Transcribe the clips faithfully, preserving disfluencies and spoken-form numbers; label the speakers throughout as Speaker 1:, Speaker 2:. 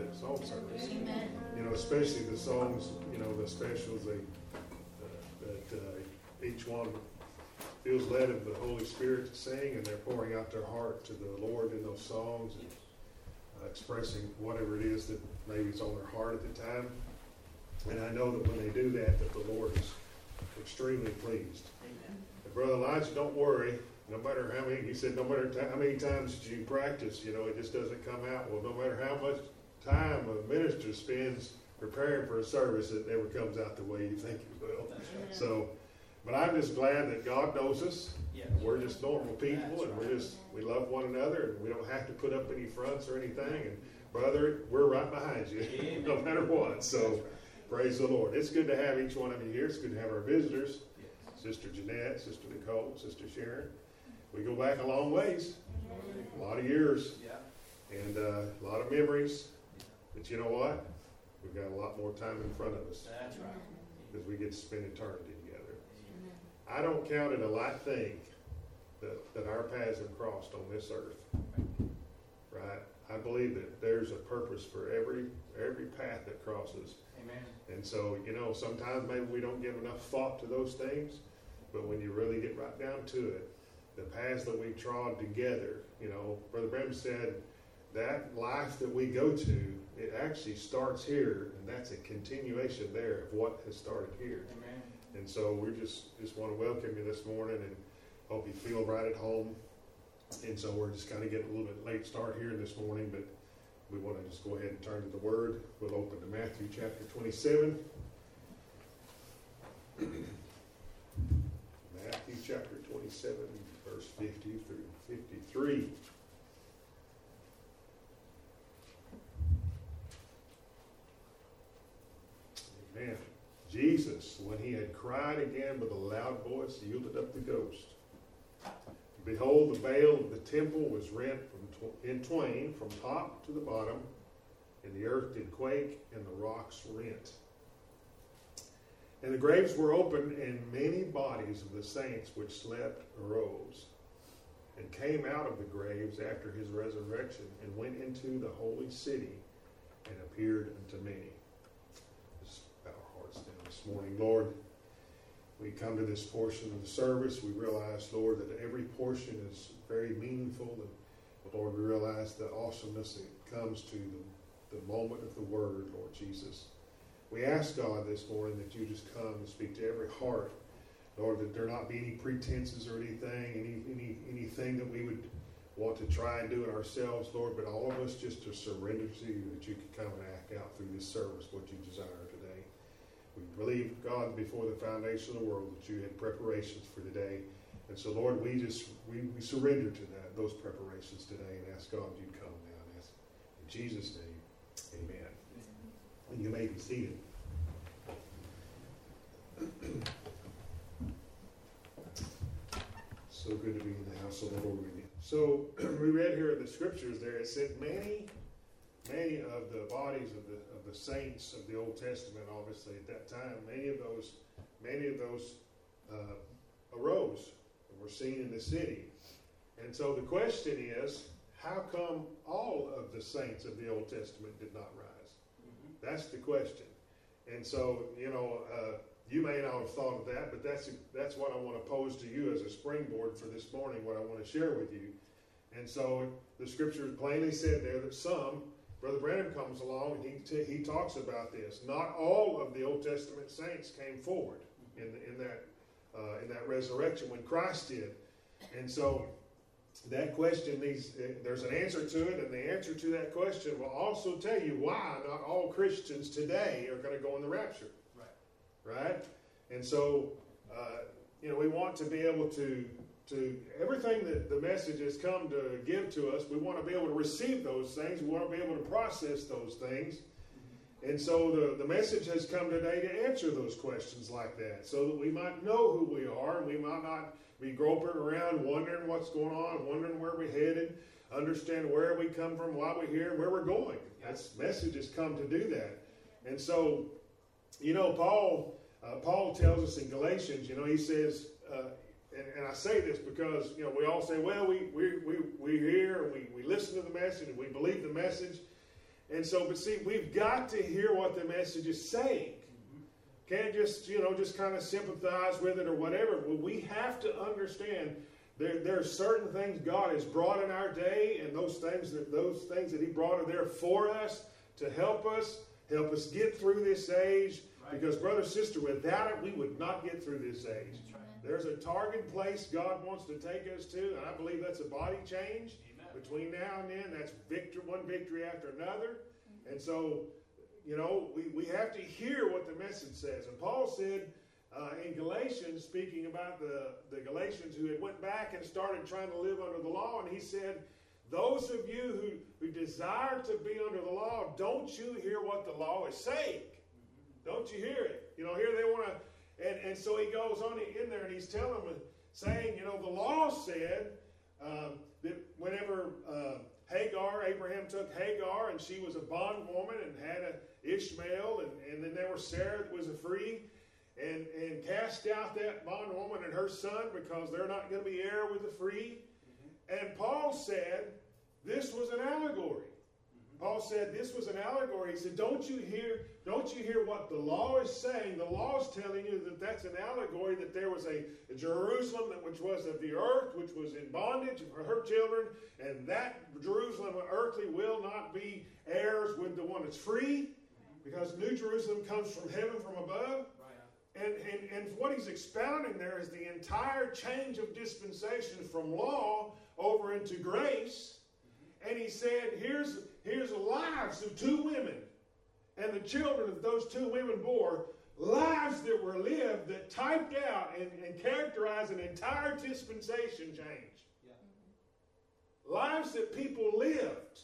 Speaker 1: that song service.
Speaker 2: Amen.
Speaker 1: You know, especially the songs, you know, the specials they, uh, that uh, each one feels led of the Holy Spirit to sing, and they're pouring out their heart to the Lord in those songs, and uh, expressing whatever it is that maybe is on their heart at the time. And I know that when they do that, that the Lord is extremely pleased.
Speaker 2: Amen.
Speaker 1: And Brother Elijah, don't worry. No matter how many, he said, no matter t- how many times that you practice, you know, it just doesn't come out. Well, no matter how much time a minister spends preparing for a service, it never comes out the way you think it will.
Speaker 2: That's right.
Speaker 1: So, but I'm just glad that God knows us.
Speaker 2: Yes.
Speaker 1: We're just normal people,
Speaker 2: That's
Speaker 1: and
Speaker 2: right.
Speaker 1: we're just, we love one another, and we don't have to put up any fronts or anything. And brother, we're right behind you,
Speaker 2: Amen.
Speaker 1: no matter what. So,
Speaker 2: That's right.
Speaker 1: praise the Lord. It's good to have each one of you here. It's good to have our visitors,
Speaker 2: Yes.
Speaker 1: Sister Jeanette, Sister Nicole, Sister Sharon. We go back a long ways, a lot of years,
Speaker 2: Yeah.
Speaker 1: and uh, a lot of memories. But you know what? We've got a lot more time in front of us
Speaker 2: That's right.
Speaker 1: because we get to spend eternity together. I don't count it a light thing that, that our paths have crossed on this earth, right? I believe that there's a purpose for every every path that crosses.
Speaker 2: Amen.
Speaker 1: And so, you know, sometimes maybe we don't give enough thought to those things, but when you really get right down to it, the paths that we trod together, you know, Brother Bram said, that life that we go to, it actually starts here, and that's a continuation there of what has started here.
Speaker 2: Amen.
Speaker 1: And so we just, just want to welcome you this morning and hope you feel right at home. And so we're just kind of getting a little bit late start here this morning, but we want to just go ahead and turn to the Word. We'll open to Matthew chapter twenty-seven. Matthew chapter twenty-seven, verse fifty through fifty-three. Amen. Jesus, when he had cried again with a loud voice, yielded up the ghost. Behold, the veil of the temple was rent from tw- in twain from top to the bottom, and the earth did quake, and the rocks rent. And the graves were opened, and many bodies of the saints which slept arose, and came out of the graves after his resurrection, and went into the holy city, and appeared unto many. Let's bow our hearts down this morning. Lord, we come to this portion of the service. We realize, Lord, that every portion is very meaningful. And Lord, we realize the awesomeness that comes to the, the moment of the Word, Lord Jesus. We ask, God, this morning that you just come and speak to every heart. Lord, that there not be any pretenses or anything, any, any anything that we would want to try and do it ourselves, Lord, but all of us just to surrender to you, that you could come and act out through this service what you desire today. We believe, God, before the foundation of the world that you had preparations for today. And so, Lord, we just we, we surrender to that, those preparations today, and ask God you'd come now and ask. In Jesus' name, amen. And you may be seated. So good to be in the house of the Lord with you. So we read here in the scriptures there, it said many, many of the bodies of the of the saints of the Old Testament, obviously at that time, many of those, many of those uh, arose and were seen in the city. And so the question is, how come all of the saints of the Old Testament did not rise? Mm-hmm. That's the question. And so, you know, uh, you may not have thought of that, but that's that's what I want to pose to you as a springboard for this morning, what I want to share with you. And so the scripture plainly said there that some, Brother Branham comes along and he t- he talks about this. Not all of the Old Testament saints came forward in the, in that uh, in that resurrection when Christ did. And so that question needs, there's an answer to it, and the answer to that question will also tell you why not all Christians today are going to go in the rapture. Right? And so, uh, you know, we want to be able to, to, everything that the message has come to give to us, we want to be able to receive those things. We want to be able to process those things. And so the, the message has come today to answer those questions like that, so that we might know who we are, and we might not be groping around wondering what's going on, wondering where we're headed, understand where we come from, why we're here, and where we're going. This message has come to do that. And so, you know, Paul uh, Paul tells us in Galatians, you know, he says, uh, and, and I say this because, you know, we all say, well, we we we we hear and we, we listen to the message and we believe the message, And so, but see, we've got to hear what the message is saying. Can't just, you know, just kind of sympathize with it or whatever. Well, we have to understand there, there are certain things God has brought in our day, and those things that those things that He brought are there for us to help us, help us get through this age. Right. Because, brother, sister, without it, we would not get through this age. Right. There's a target place God wants to take us to, and I believe that's a body change. Amen. Between now and then. That's victory, one victory after another. Mm-hmm. And so, you know, we, we have to hear what the message says. And Paul said uh, in Galatians, speaking about the, the Galatians who had went back and started trying to live under the law, and he said, those of you who, who desire to be under the law, don't you hear what the law is saying? Don't you hear it? You know, here they want to, and, and so he goes on in there and he's telling them, saying, you know, the law said um, that whenever uh, Hagar, Abraham took Hagar, and she was a bondwoman and had a Ishmael, and, and then there was Sarah that was a free, and, and cast out that bondwoman and her son because they're not going to be heir with the free. Mm-hmm. And Paul said this was an allegory. Mm-hmm. Paul said this was an allegory. He said, don't you hear, don't you hear what the law is saying? The law is telling you that that's an allegory, that there was a, a Jerusalem that which was of the earth, which was in bondage for her children, and that Jerusalem earthly will not be heirs with the one that's free, because New Jerusalem comes from heaven from above. And, and, and what he's expounding there is the entire change of dispensation from law over into grace. Mm-hmm. And he said, here's, here's the lives of two women. And the children that those two women bore, lives that were lived that typed out and, and characterized an entire dispensation change. Yeah. Mm-hmm. Lives that people lived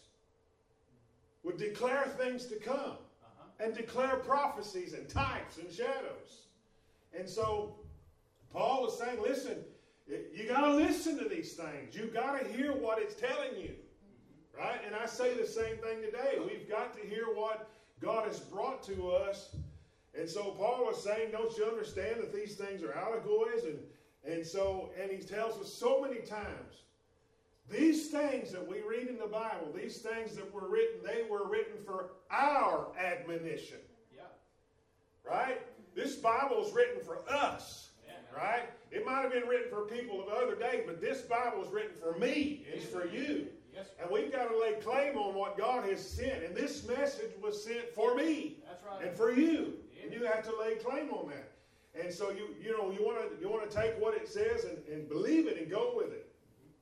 Speaker 1: would declare things to come. Uh-huh. And declare prophecies and types and shadows. And so, Paul is saying, listen, you got to listen to these things. You've got to hear what it's telling you. Right? And I say the same thing today. We've got to hear what God has brought to us. And so, Paul is saying, don't you understand that these things are allegories? And, and so, and he tells us so many times, these things that we read in the Bible, these things that were written, they were written for our admonition. Yeah. Right? This Bible is written for us, yeah. Right? It might have been written for people of other days, but this Bible is written for me. It's for you. Yes. And we've got to lay claim on what God has sent. And this message was sent for me. That's right. And for you. Yeah. And you have to lay claim on that. And so you you know you want to you want to take what it says and, and believe it and go with it.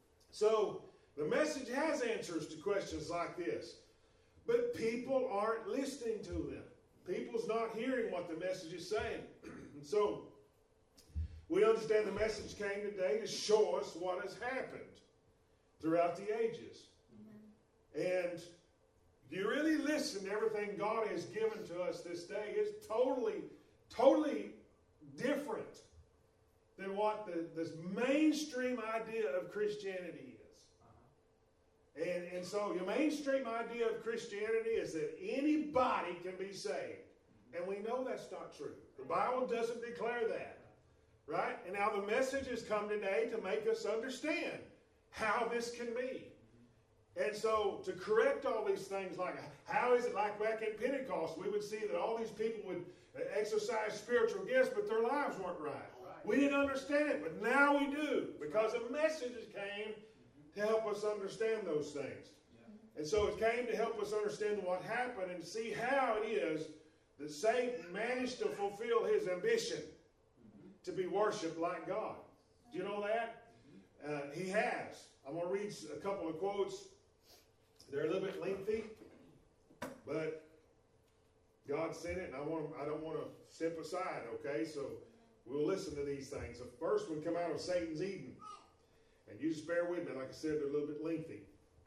Speaker 1: So the message has answers to questions like this, but people aren't listening to them. People's not hearing what the message is saying. And so, we understand the message came today to show us what has happened throughout the ages. Mm-hmm. And do you really listen to everything God has given to us this day? It's totally, totally different than what the this mainstream idea of Christianity is. Uh-huh. And, and so your mainstream idea of Christianity is that anybody can be saved. And we know that's not true. The Bible doesn't declare that. Right? And now the message has come today to make us understand how this can be. And so to correct all these things, like how is it like back at Pentecost, we would see that all these people would exercise spiritual gifts, but their lives weren't right. We didn't understand it, but now we do, because a message came to help us understand those things. And so it came to help us understand what happened and see how it is that Satan managed to fulfill his ambition mm-hmm. to be worshipped like God. Do you know that? Mm-hmm. Uh, he has. I'm going to read a couple of quotes. They're a little bit lengthy, but God sent it, and I want I don't want to step aside, okay? So we'll listen to these things. The first one come out of Satan's Eden. And you just bear with me. Like I said, they're a little bit lengthy.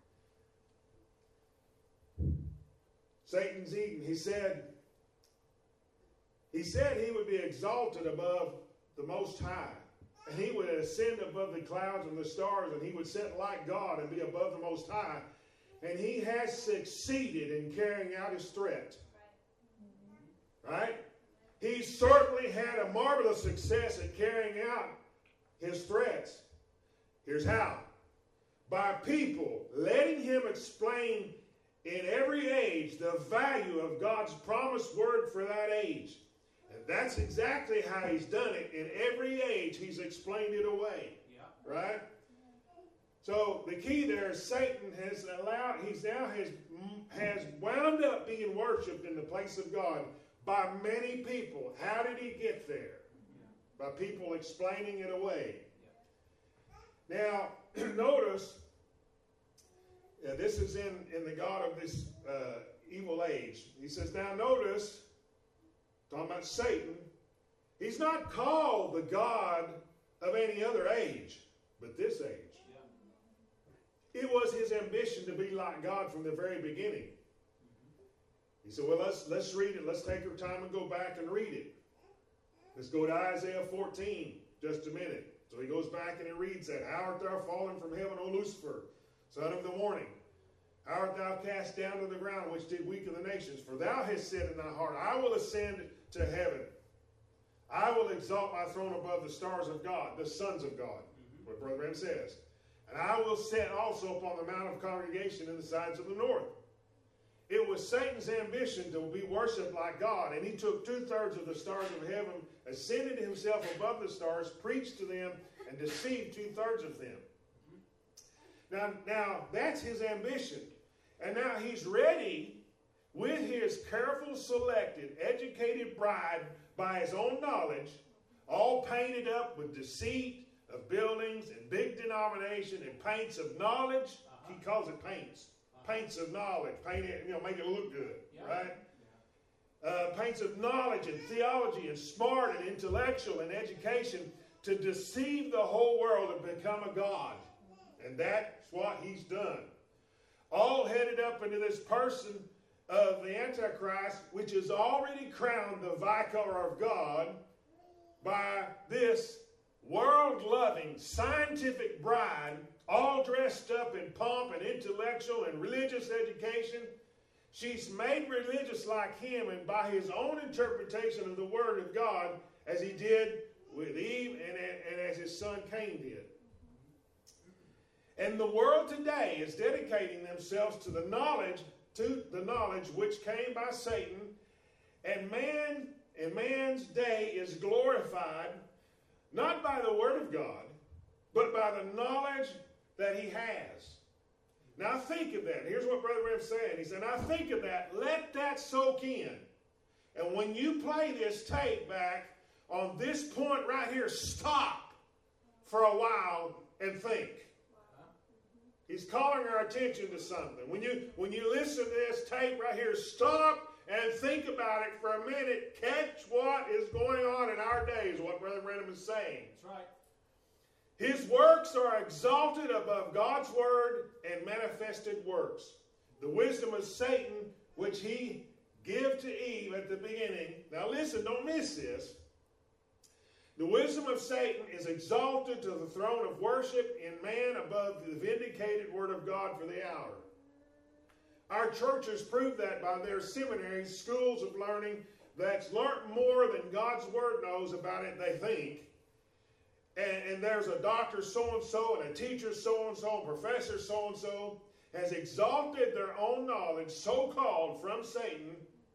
Speaker 1: Satan's Eden, he said, He said he would be exalted above the Most High, and he would ascend above the clouds and the stars, and he would sit like God and be above the Most High. And he has succeeded in carrying out his threat. Right? He certainly had a marvelous success at carrying out his threats. Here's how. By people letting him explain in every age the value of God's promised word for that age. And that's exactly how he's done it. In every age, he's explained it away. Yeah. Right? So the key there is Satan has allowed, he's now has, has wound up being worshipped in the place of God by many people. How did he get there? Yeah. By people explaining it away. Yeah. Now, notice, uh, this is in, in the God of this uh, evil age. He says, now notice, talking about Satan, he's not called the God of any other age, but this age. It was his ambition to be like God from the very beginning. He said, well, let's, let's read it. Let's take our time and go back and read it. Let's go to Isaiah fourteen just a minute. So he goes back and he reads that. How art thou fallen from heaven, O Lucifer, son of the morning? How art thou cast down to the ground, which did weaken the nations? For thou hast said in thy heart, I will ascend to heaven. I will exalt my throne above the stars of God, the sons of God, mm-hmm. what Brother Branham says. And I will set also upon the mount of congregation in the sides of the north. It was Satan's ambition to be worshipped like God, and he took two-thirds of the stars of heaven, ascended himself above the stars, preached to them, and deceived two-thirds of them. Now, now, that's his ambition. And now he's ready with his careful, selected, educated bride by his own knowledge, all painted up with deceit, of buildings and big denomination and paints of knowledge. Uh-huh. He calls it paints. Uh-huh. Paints of knowledge. Paint it, you know, make it look good, yeah. Right? Yeah. Uh, paints of knowledge and theology and smart and intellectual and education to deceive the whole world and become a god. And that's what he's done. All headed up into this person of the Antichrist, which is already crowned the Vicar of God by this world-loving, scientific bride, all dressed up in pomp and intellectual and religious education. She's made religious like him, and by his own interpretation of the Word of God, as he did with Eve and, and as his son Cain did. And the world today is dedicating themselves to the knowledge, to the knowledge which came by Satan, and man, in man's day is glorified not by the Word of God, but by the knowledge that he has. Now think of that. Here's what Brother Rem's saying. He said, now think of that. Let that soak in. And when you play this tape back on this point right here, stop for a while and think. He's calling our attention to something. When you, when you listen to this tape right here, stop and think about it for a minute. Catch what is going on in our days, what Brother Branham is saying. That's right. His works are exalted above God's word and manifested works. The wisdom of Satan, which he gave to Eve at the beginning. Now listen, don't miss this. The wisdom of Satan is exalted to the throne of worship in man above the vindicated word of God for the hour. Our churches prove that by their seminaries, schools of learning that's learnt more than God's word knows about it, they think. And, and there's a doctor so-and-so and a teacher so-and-so, a professor so-and-so has exalted their own knowledge, so-called from Satan,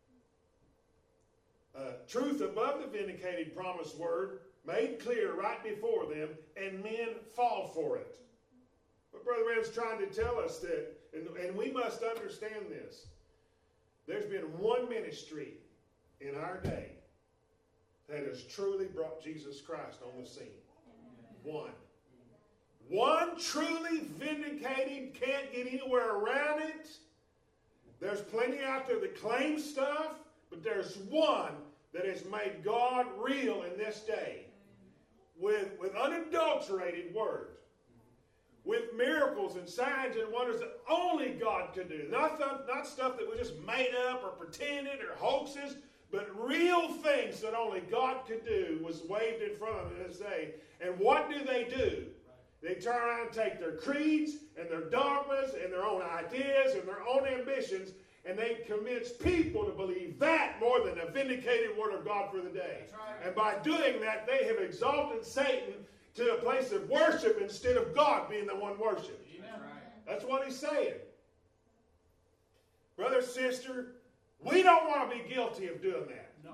Speaker 1: uh, truth above the vindicated promised word, made clear right before them, and men fall for it. But Brother Branham's trying to tell us that, and, and we must understand this, there's been one ministry in our day that has truly brought Jesus Christ on the scene. One. One truly vindicated, can't get anywhere around it. There's plenty out there that claim stuff, but there's one that has made God real in this day with, with unadulterated word, with miracles and signs and wonders that only God could do. Not, not stuff that was just made up or pretended or hoaxes, but real things that only God could do was waved in front of them this day. And what do they do? They turn around and take their creeds and their dogmas and their own ideas and their own ambitions, and they convince people to believe that more than the vindicated word of God for the day. Right. And by doing that, they have exalted Satan to a place of worship instead of God being the one worshipped. Right. That's what he's saying. Brother, sister, we don't want to be guilty of doing that.
Speaker 2: No.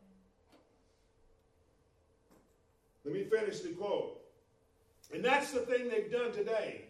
Speaker 1: Let me finish the quote. And that's the thing they've done today.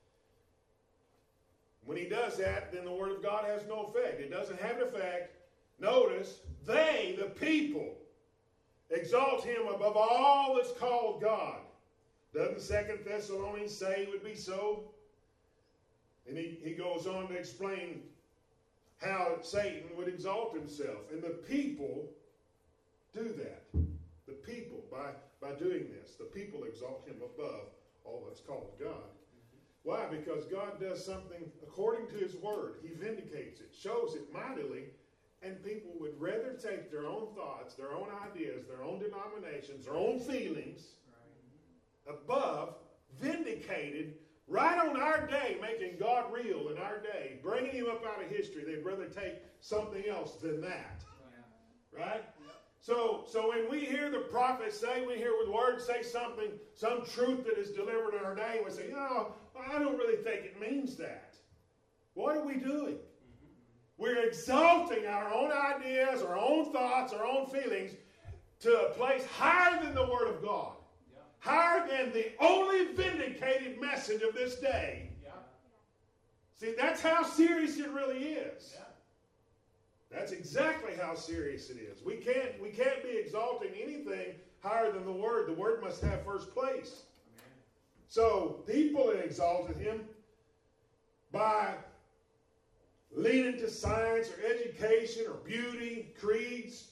Speaker 1: When he does that, then the Word of God has no effect. It doesn't have an effect. Notice, they, the people, exalt him above all that's called God. Doesn't Second Thessalonians say it would be so? And he, he goes on to explain how Satan would exalt himself. And the people do that. The people, by, by doing this, the people exalt him above all that's called God. Why? Because God does something according to his word. He vindicates it, shows it mightily, and people would rather take their own thoughts, their own ideas, their own denominations, their own feelings above, vindicated, right on our day, making God real in our day, bringing him up out of history. They'd rather take something else than that. Right? So, so when we hear the prophet say, we hear the word say something, some truth that is delivered in our day, we say, you know, I don't really think it means that. What are we doing? We're exalting our own ideas, our own thoughts, our own feelings to a place higher than the Word of God. Yeah. Higher than the only vindicated message of this day. Yeah. See, that's how serious it really is. Yeah. That's exactly how serious it is. We can't, we can't be exalting anything higher than the Word. The Word must have first place. Amen. So, people exalted him by leaning to science or education or beauty, creeds,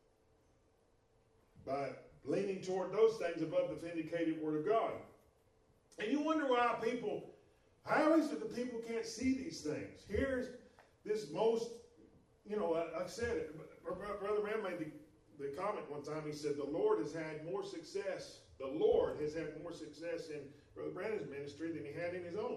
Speaker 1: by leaning toward those things above the vindicated Word of God. And you wonder why people, how is it that people can't see these things? Here's this most, you know, like I said, Brother Ram made the, the comment one time. He said, the Lord has had more success, the Lord has had more success in Brother Brandon's ministry than he had in his own.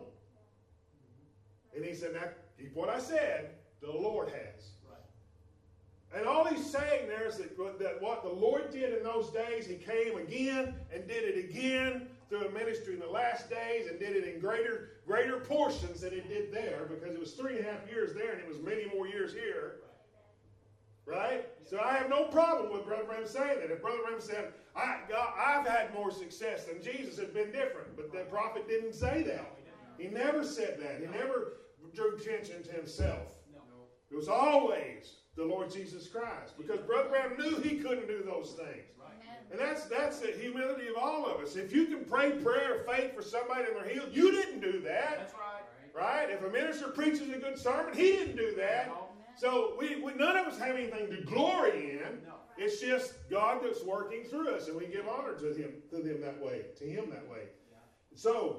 Speaker 1: And he said, now, keep what I said, the Lord has. Right. And all he's saying there is that, that what the Lord did in those days, he came again and did it again through a ministry in the last days and did it in greater greater portions than it did there, because it was three and a half years there and it was many more years here. Right? So I have no problem with Brother Branham saying that. If Brother Branham said, I, God, I've had more success than Jesus, had been different. But the prophet didn't say that. He never said that. He never drew attention to himself. It was always the Lord Jesus Christ. Because Brother Branham knew he couldn't do those things. And that's that's the humility of all of us. If you can pray prayer of faith for somebody and they're healed, you didn't do that. That's right. Right? If a minister preaches a good sermon, he didn't do that. No. So we, we none of us have anything to glory in. No. It's just God that's working through us, and we give honor to him, to them that way, to him that way. Yeah. So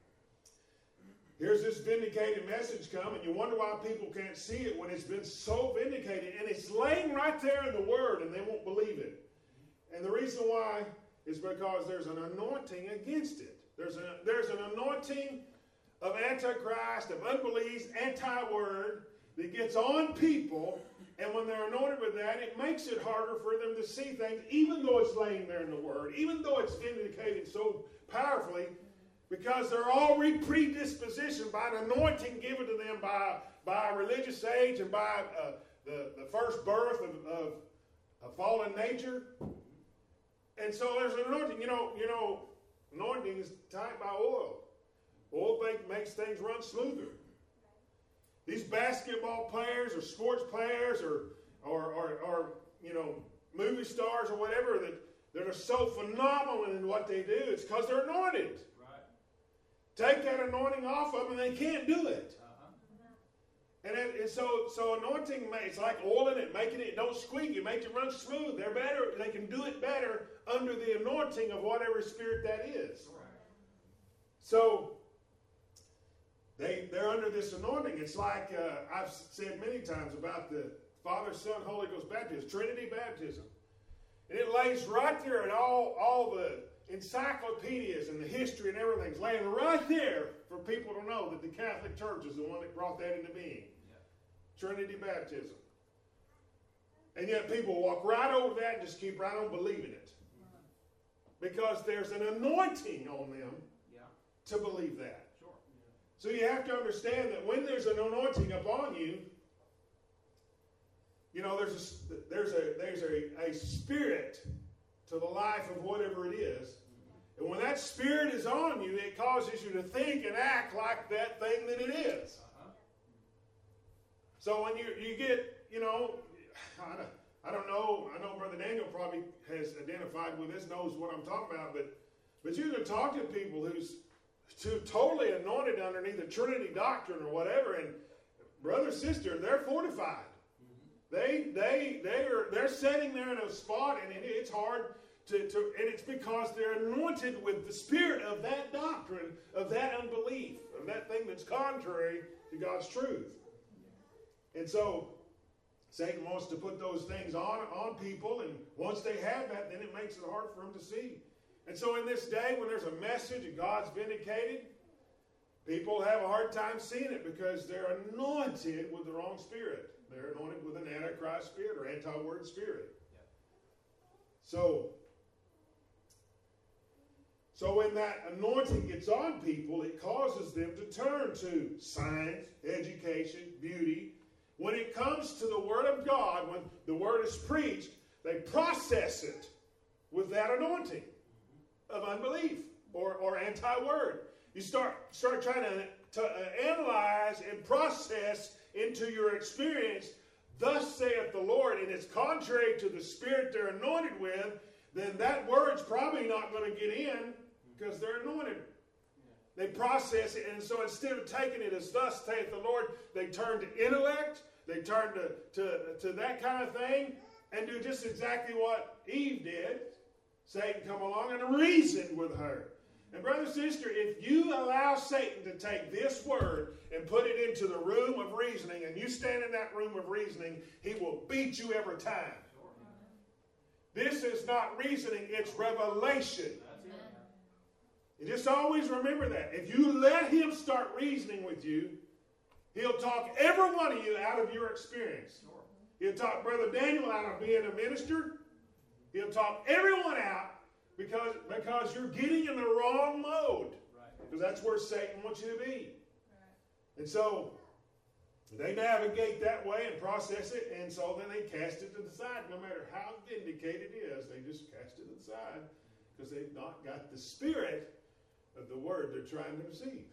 Speaker 1: here's this vindicated message come, and you wonder why people can't see it when it's been so vindicated, and it's laying right there in the Word, and they won't believe it. And the reason why is because there's an anointing against it. There's, a, there's an anointing of Antichrist, of unbelief, anti-word that gets on people, and when they're anointed with that, it makes it harder for them to see things, even though it's laying there in the Word, even though it's vindicated so powerfully, because they're already predispositioned by an anointing given to them by, by a religious age and by uh, the, the first birth of, of, of fallen nature. And so there's an anointing. You know, you know, anointing is tied by oil. Oil makes things run smoother. These basketball players or sports players or, or, or, or you know, movie stars or whatever that, that are so phenomenal in what they do, it's because they're anointed. Take that anointing off of them, and they can't do it. Uh-huh. And, it, and so, so anointing, it's like oiling it, making it don't squeak. It makes it run smooth. They're better. They can do it better under the anointing of whatever spirit that is. Right. So they they're under this anointing. It's like uh, I've said many times about the Father, Son, Holy Ghost baptism, Trinity baptism, and it lays right there in all all the encyclopedias and the history and everything's laying right there for people to know that the Catholic Church is the one that brought that into being. Yeah. Trinity baptism. And yet people walk right over that and just keep right on believing it. Because there's an anointing on them yeah. to believe that. Sure. Yeah. So you have to understand that when there's an anointing upon you, you know, there's a, there's a, there's a, a spirit to the life of whatever it is. And when that spirit is on you, it causes you to think and act like that thing that it is. So when you, you get, you know, I don't, I don't know, I know Brother Daniel probably has identified with this, knows what I'm talking about, but but you can talk to people who's too, totally anointed underneath the Trinity doctrine or whatever, and brother, sister, they're fortified. They they they are they're sitting there in a spot, and it, it's hard to, to and it's because they're anointed with the spirit of that doctrine, of that unbelief, of that thing that's contrary to God's truth. And so Satan wants to put those things on, on people, and once they have that, then it makes it hard for them to see. And so in this day, when there's a message and God's vindicated, people have a hard time seeing it because they're anointed with the wrong spirit. They're anointed with an antichrist spirit or anti-word spirit. Yep. So, so when that anointing gets on people, it causes them to turn to science, education, beauty. When it comes to the Word of God, when the Word is preached, they process it with that anointing of unbelief or, or anti-word. You start, start trying to, to uh, analyze and process into your experience, thus saith the Lord, and it's contrary to the spirit they're anointed with, then that word's probably not going to get in because they're anointed. They process it, and so instead of taking it as thus saith the Lord, they turn to intellect, they turn to, to, to that kind of thing, and do just exactly what Eve did. Satan come along and reasoned with her. And brother, sister, if you allow Satan to take this word and put it into the room of reasoning, and you stand in that room of reasoning, he will beat you every time. This is not reasoning, it's revelation. You just always remember that. If you let him start reasoning with you, he'll talk every one of you out of your experience. He'll talk Brother Daniel out of being a minister. He'll talk everyone out because, because you're getting in the wrong mode. Because that's where Satan wants you to be. And so they navigate that way and process it, and so then they cast it to the side. No matter how vindicated it is, they just cast it to the side because they've not got the spirit of the word they're trying to receive.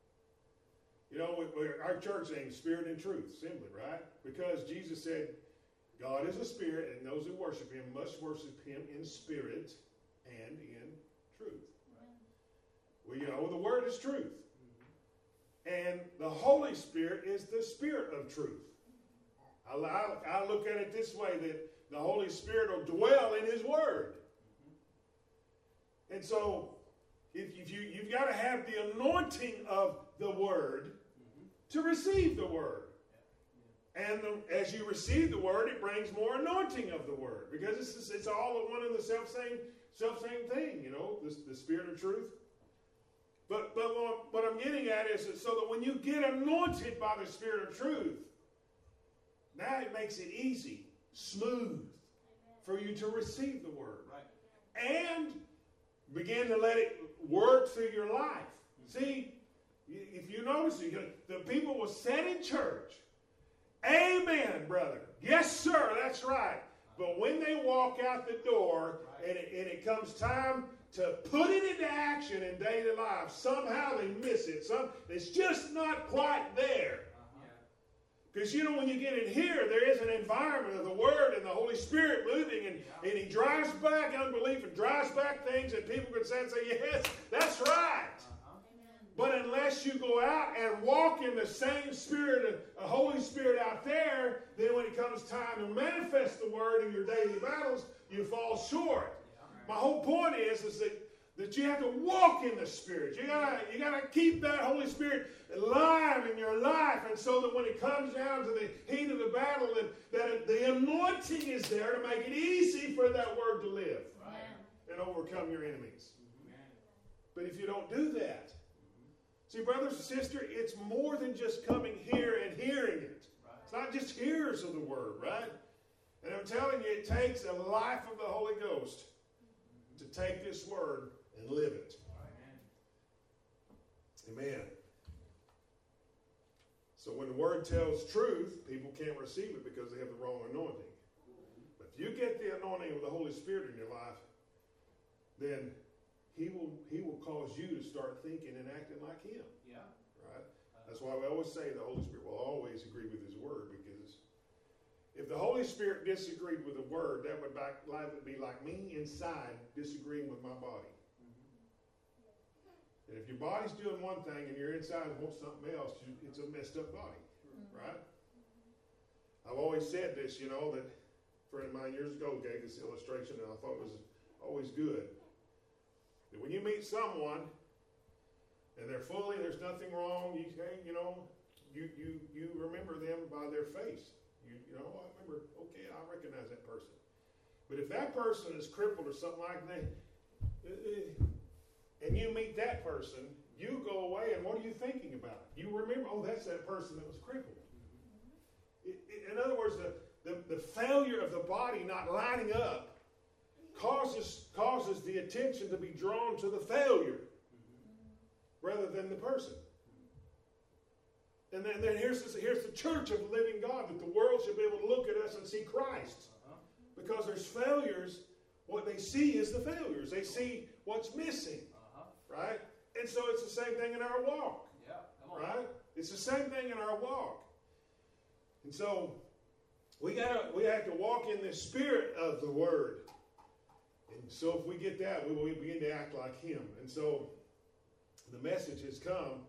Speaker 1: You know, we, we, our church name is Spirit and Truth, simply, right? Because Jesus said, God is a spirit, and those who worship him must worship him in spirit and in truth. Right. Well, you know, the word is truth. Mm-hmm. And the Holy Spirit is the spirit of truth. I, I, I look at it this way, that the Holy Spirit will dwell in his word. Mm-hmm. And so, if, if you, you've got to have the anointing of the word mm-hmm. to receive the word. And the, as you receive the word, it brings more anointing of the word. Because it's, it's all one and the self-same, self-same thing, you know, the, the spirit of truth. But, but what, what I'm getting at is that so that when you get anointed by the spirit of truth, now it makes it easy, smooth, for you to receive the word. Right. And begin to let it work through your life. See, if you notice, the people will sit in church. Amen, brother. Yes, sir, that's right. But when they walk out the door and it, and it comes time to put it into action in daily life, somehow they miss it. Some, it's just not quite there. Because, you know, when you get in here, there is an environment of the Word and the Holy Spirit moving, and, and he drives back unbelief and drives back things that people could say and say, yes, that's right. But unless you go out and walk in the same spirit, a Holy Spirit out there, then when it comes time to manifest the Word in your daily battles, you fall short. My whole point is, is that, that you have to walk in the Spirit. You gotta, you gotta keep that Holy Spirit alive in your life, and so that when it comes down to the heat of the battle, that, that the anointing is there to make it easy for that Word to live and overcome your enemies. But if you don't do that, see, brothers and sisters, it's more than just coming here and hearing it. Right. It's not just hearers of the word, right? And I'm telling you, it takes a life of the Holy Ghost to take this word and live it. Amen. Amen. So when the Word tells truth, people can't receive it because they have the wrong anointing. But if you get the anointing of the Holy Spirit in your life, then He will He will cause you to start thinking and acting like Him.
Speaker 2: Yeah.
Speaker 1: Right? That's why we always say the Holy Spirit will always agree with His Word, because if the Holy Spirit disagreed with the Word, that would be like me inside disagreeing with my body. And if your body's doing one thing and your inside wants something else, you, it's a messed up body, right? I've always said this, you know, that a friend of mine years ago gave this illustration, and I thought it was always good. That when you meet someone and they're fully, there's nothing wrong, you you know, you you you remember them by their face. You you know, I remember, okay, I recognize that person. But if that person is crippled or something like that, and you meet that person, you go away, and what are you thinking about? You remember, oh, that's that person that was crippled. It, it, in other words, the, the, the failure of the body not lining up causes, causes the attention to be drawn to the failure rather than the person. And then, then here's, this, here's the church of the living God, that the world should be able to look at us and see Christ. Because there's failures, what they see is the failures. They see what's missing. Right? And so it's the same thing in our walk.
Speaker 2: Yeah, come on.
Speaker 1: Right? It's the same thing in our walk. And so we gotta we have to walk in the spirit of the Word. And so if we get that, we will begin to act like Him. And so the message has come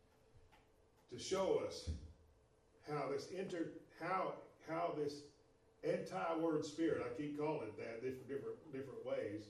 Speaker 1: to show us how this inter how how this anti-word spirit, I keep calling it that different different different ways,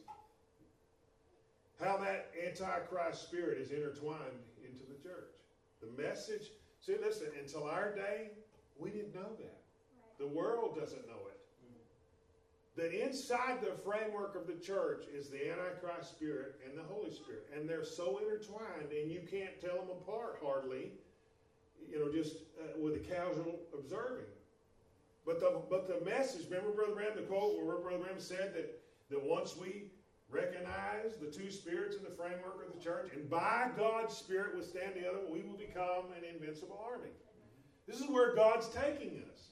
Speaker 1: how that Antichrist spirit is intertwined into the church. The message, see, listen, until our day, we didn't know that. The world doesn't know it. That inside the framework of the church is the Antichrist spirit and the Holy Spirit. And they're so intertwined, and you can't tell them apart hardly, you know, just uh, with a casual observing. But the, but the message, remember Brother Branham, the quote where Brother Branham said that, that once we recognize the two spirits in the framework of the church, and by God's Spirit withstand the other, we will become an invincible army. This is where God's taking us.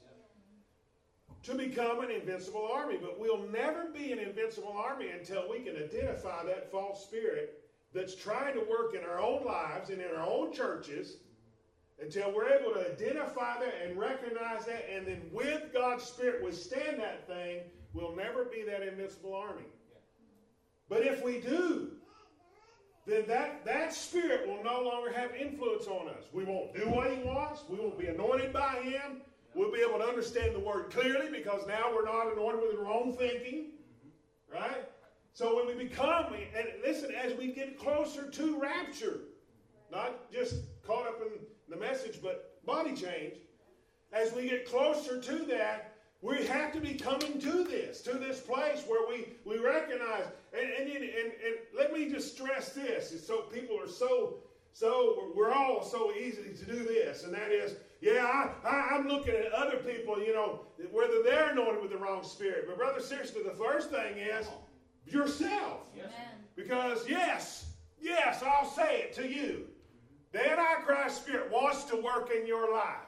Speaker 1: To become an invincible army. But we'll never be an invincible army until we can identify that false spirit that's trying to work in our own lives and in our own churches, until we're able to identify that and recognize that, and then with God's Spirit withstand that thing, we'll never be that invincible army. But if we do, then that, that spirit will no longer have influence on us. We won't do what he wants. We won't be anointed by him. We'll be able to understand the word clearly, because now we're not anointed with our own thinking. Right? So when we become, and listen, as we get closer to rapture, not just caught up in the message, but body change, as we get closer to that, we have to be coming to this, to this place where we, we recognize, and, and, and, and let me just stress this, it's so people are so, so, we're all so easy to do this, and that is, yeah, I, I, I'm looking at other people, you know, whether they're anointed with the wrong spirit. But brother, seriously, the first thing is yourself.
Speaker 2: Yes.
Speaker 1: Because yes, yes, I'll say it to you. The Antichrist spirit wants to work in your life.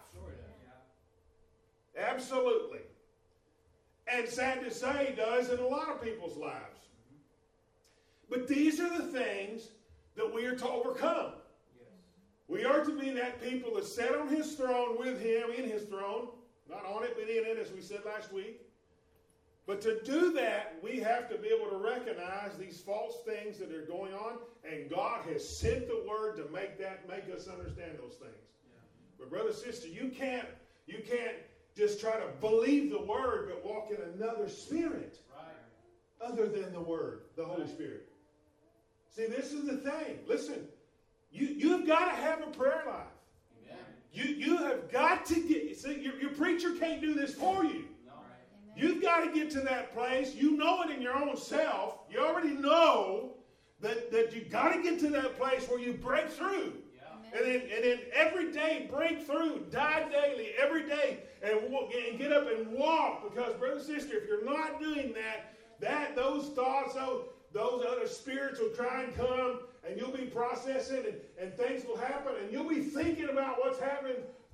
Speaker 1: Absolutely. And sad to say, does in a lot of people's lives. But these are the things that we are to overcome. Yes. We are to be that people that sit on his throne with him, in his throne. Not on it, but in it, as we said last week. But to do that, we have to be able to recognize these false things that are going on. And God has sent the word to make that, make us understand those things. Yeah. But brother, sister, you can't, you can't just try to believe the word, but walk in another spirit. Right. Other than the word, the Holy right. Spirit. See, this is the thing. Listen, you, you've got to have a prayer life. Amen. You, you have got to get, see, your, your preacher can't do this for you. No. Right. You've got to get to that place. You know it in your own self. You already know that, that you've got to get to that place where you break through. And then, and then every day break through, die daily, every day, and, walk, and get up and walk. Because, brother and sister, if you're not doing that, that those thoughts, those, those other spirits will try and come, and you'll be processing, and, and things will happen, and you'll be thinking about what's happening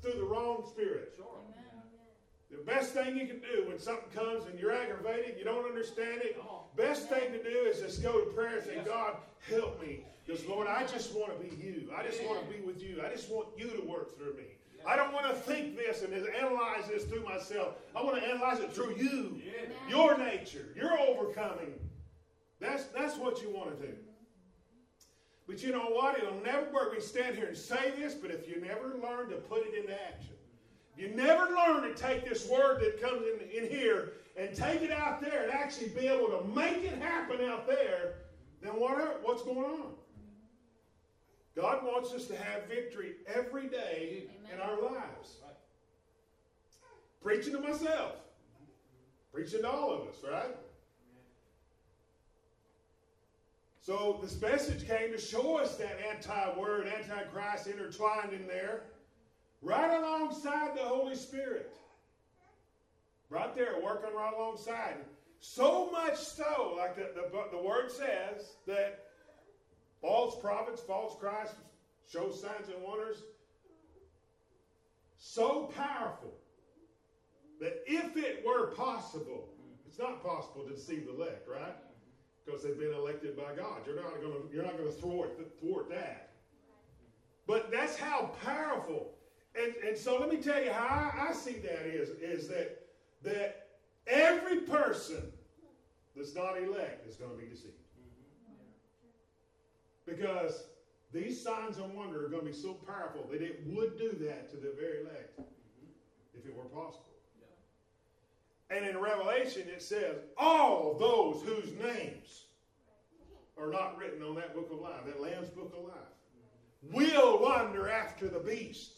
Speaker 1: through the wrong spirit.
Speaker 2: Sure.
Speaker 1: The best thing you can do when something comes and you're aggravated, you don't understand it, best thing to do is just go to prayer and say, God, help me. Because, Lord, I just want to be you. I just want to be with you. I just want you to work through me. I don't want to think this and analyze this through myself. I want to analyze it through you, your nature, your overcoming. That's, that's what you want to do. But you know what? It'll never work. We stand here and say this, but if you never learn to put it into action, you never learn to take this word that comes in, in here and take it out there and actually be able to make it happen out there, then what are, what's going on? God wants us to have victory every day Amen. In our lives. Right. Preaching to myself. Preaching to all of us, right? So this message came to show us that anti-word, anti-Christ intertwined in there, right alongside the Holy Spirit. Right there, working right alongside. So much so, like the, the, the word says, that false prophets, false Christ show signs and wonders. So powerful that if it were possible, it's not possible to deceive the elect, right? Because they've been elected by God. You're not going to, you're not going to thwart, thwart that. But that's how powerful. And, and so let me tell you how I, I see that is, is that, that every person that's not elect is going to be deceived. Because these signs and wonders are going to be so powerful that it would do that to the very elect if it were possible. And in Revelation it says, all those whose names are not written on that book of life, that Lamb's book of life, will wander after the beast.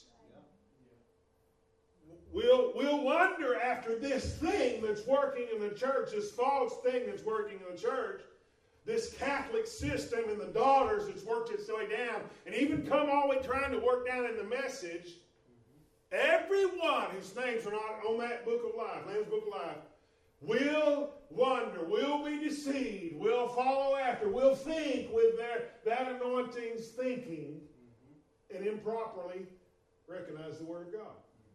Speaker 1: We'll, we'll wonder after this thing that's working in the church, this false thing that's working in the church, this Catholic system and the daughters that's worked its way down, and even come all the way trying to work down in the message. Everyone whose names are not on that book of life, Lamb's book of life, will wonder, will be deceived, will follow after, will think with their that anointing's thinking, and improperly recognize the Word of God.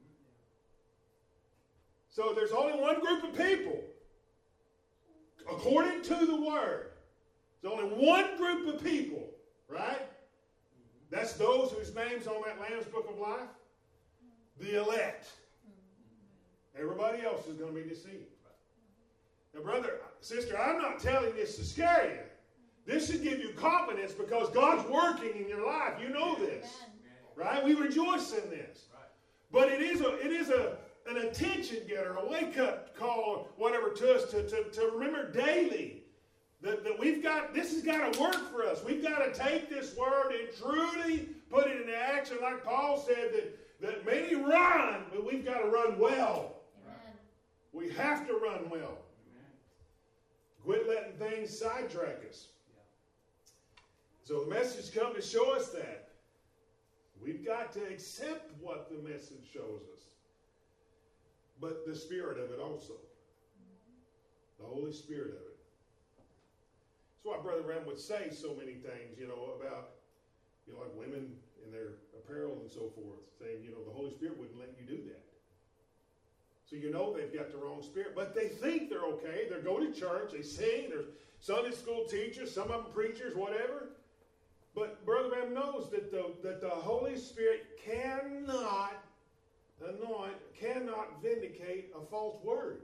Speaker 1: So there's only one group of people, according to the Word. There's only one group of people, right? That's those whose names on that Lamb's book of life. The elect. Everybody else is going to be deceived. Now, brother, sister, I'm not telling this to scare you. This should give you confidence because God's working in your life. You know this. Right? We rejoice in this. But it is a it is a an attention getter, a wake-up call, whatever, to us to, to, to remember daily that, that we've got, this has got to work for us. We've got to take this word and truly put it into action. Like Paul said, that That many run, but we've got to run well. Amen. We have to run well. Amen. Quit letting things sidetrack us. Yeah. So the message comes to show us that. We've got to accept what the message shows us. But the spirit of it also. The Holy Spirit of it. That's why Brother Ram would say so many things, you know, about, you know, like women in their apparel and so forth, saying, you know, the Holy Spirit wouldn't let you do that. So you know they've got the wrong spirit, but they think they're okay. They go to church, they sing, they're Sunday school teachers, some of them preachers, whatever. But Brother Ram knows that the, that the Holy Spirit cannot anoint, cannot vindicate a false word.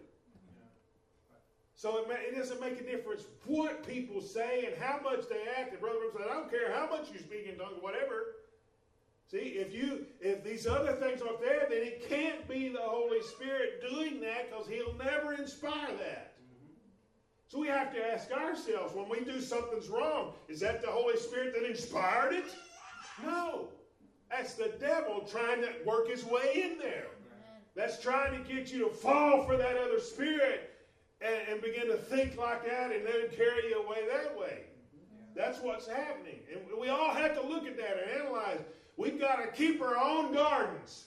Speaker 1: So it, it doesn't make a difference what people say and how much they act. And Brother Ram said, I don't care how much you speak in tongues, whatever. See, if you if these other things aren't there, then it can't be the Holy Spirit doing that because He'll never inspire that. Mm-hmm. So we have to ask ourselves, when we do something's wrong, is that the Holy Spirit that inspired it? No. That's the devil trying to work his way in there. That's trying to get you to fall for that other spirit and, and begin to think like that and let him carry you away that way. That's what's happening. And we all have to look at that and analyze. We've got to keep our own gardens.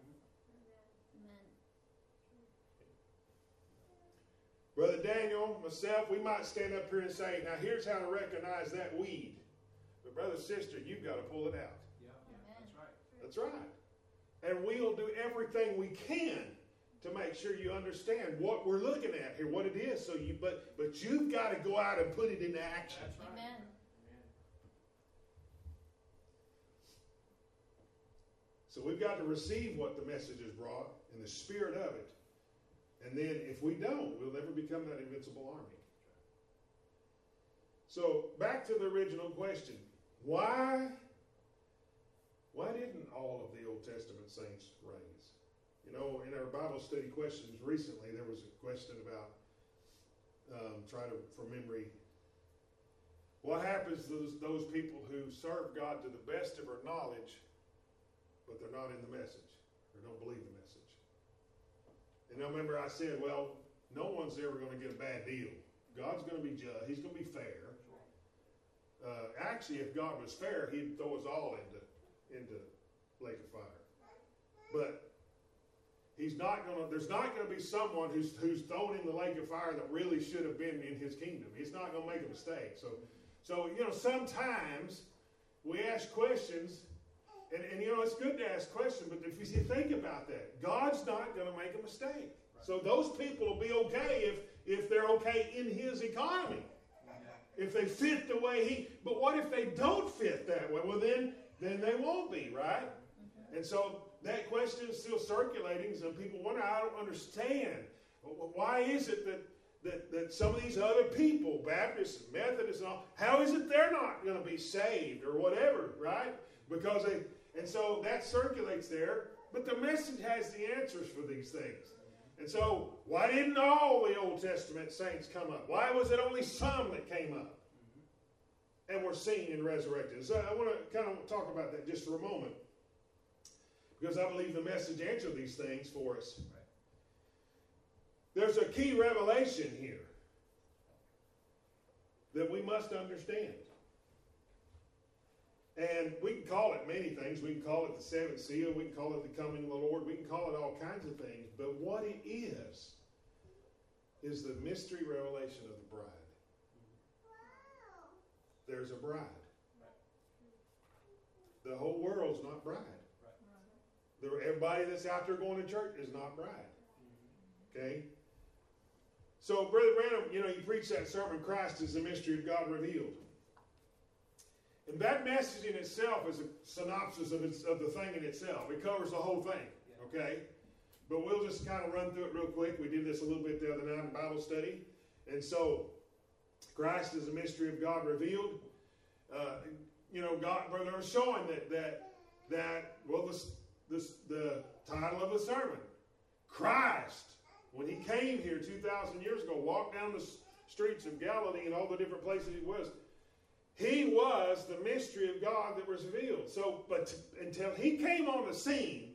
Speaker 1: Brother Daniel, myself, we might stand up here and say, now here's how to recognize that weed. But brother, sister, you've got to pull it out.
Speaker 2: Yeah, yeah, that's right.
Speaker 1: That's right. And we'll do everything we can to make sure you understand what we're looking at here, what it is. So you, but but you've got to go out and put it into action.
Speaker 2: That's right.
Speaker 3: Amen.
Speaker 1: So we've got to receive what the message has brought and the spirit of it. And then if we don't, we'll never become that invincible army. So back to the original question. Why, why didn't all of the Old Testament saints raise? You know, in our Bible study questions recently, there was a question about, um, try to, from memory, what happens to those, those people who serve God to the best of their knowledge, but they're not in the message, or don't believe the message? And I remember I said, well, no one's ever going to get a bad deal. God's going to be just. He's going to be fair. Uh, actually, if God was fair, he'd throw us all into, into lake of fire. But he's not going to, there's not going to be someone who's, who's thrown in the lake of fire that really should have been in his kingdom. He's not going to make a mistake. So, so you know, sometimes we ask questions, and, and you know, it's good to ask questions, but if you think about that, God's not going to make a mistake. Right. So those people will be okay if, if they're okay in his economy. If they fit the way he, but what if they don't fit that way? Well, then, then they won't be, right? Mm-hmm. And so that question is still circulating. Some people wonder, I don't understand. Why is it that, that, that some of these other people, Baptists and Methodists and all, how is it they're not going to be saved or whatever, right? Because they, and so that circulates there. But the message has the answers for these things. And so, why didn't all the Old Testament saints come up? Why was it only some that came up and were seen and resurrected? So I want to kind of talk about that just for a moment, because I believe the message answered these things for us. There's a key revelation here that we must understand. And we can call it many things. We can call it the seventh seal. We can call it the coming of the Lord. We can call it all kinds of things. But what it is, is the mystery revelation of the bride. There's a bride. The whole world's not bride. The, everybody that's out there going to church is not bride. Okay? So, Brother Branham, you know, you preach that sermon, Christ is the mystery of God revealed. And that message in itself is a synopsis of, its, of the thing in itself. It covers the whole thing, okay? But we'll just kind of run through it real quick. We did this a little bit the other night in Bible study. And so, Christ is the mystery of God revealed. Uh, you know, God, brother, was showing that, that, that well, this, this, the title of the sermon, Christ, when he came here two thousand years ago, walked down the streets of Galilee and all the different places he was, he was the mystery of God that was revealed. So, but t- until he came on the scene,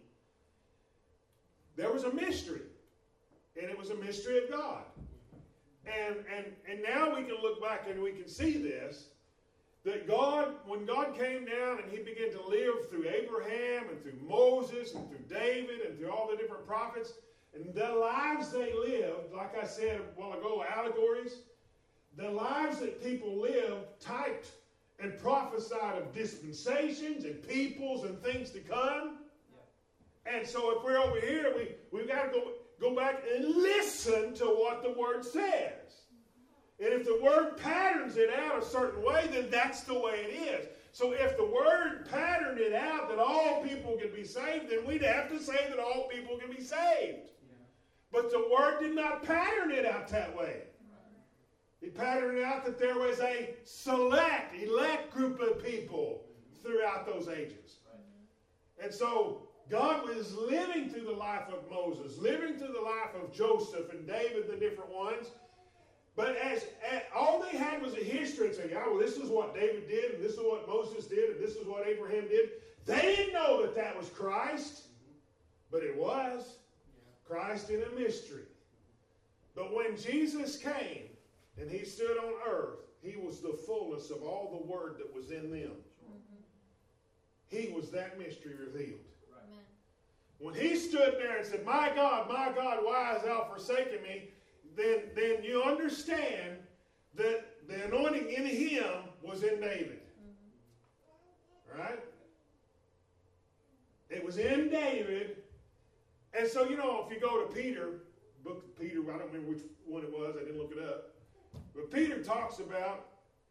Speaker 1: there was a mystery. And it was a mystery of God. And, and, and now we can look back and we can see this, that God, when God came down and he began to live through Abraham and through Moses and through David and through all the different prophets, and the lives they lived, like I said a while ago, allegories, the lives that people lived typed and prophesied of dispensations and peoples and things to come. Yeah. And so if we're over here, we, we've got to go, go back and listen to what the Word says. And if the Word patterns it out a certain way, then that's the way it is. So if the Word patterned it out that all people can be saved, then we'd have to say that all people can be saved. Yeah. But the Word did not pattern it out that way. He patterned out that there was a select, elect group of people throughout those ages. Right. And so God was living through the life of Moses, living through the life of Joseph and David, the different ones. But as, as all they had was a history and saying, yeah, well, this is what David did, and this is what Moses did, and this is what Abraham did. They didn't know that that was Christ, but it was Christ in a mystery. But when Jesus came, and he stood on earth, he was the fullness of all the word that was in them. Mm-hmm. He was that mystery revealed. Right. When he stood there and said, my God, my God, why hast thou forsaken me? Then, then you understand that the anointing in him was in David. Mm-hmm. Right? It was in David. And so, you know, if you go to Peter, book of Peter, I don't remember which one it was, I didn't look it up. But Peter talks about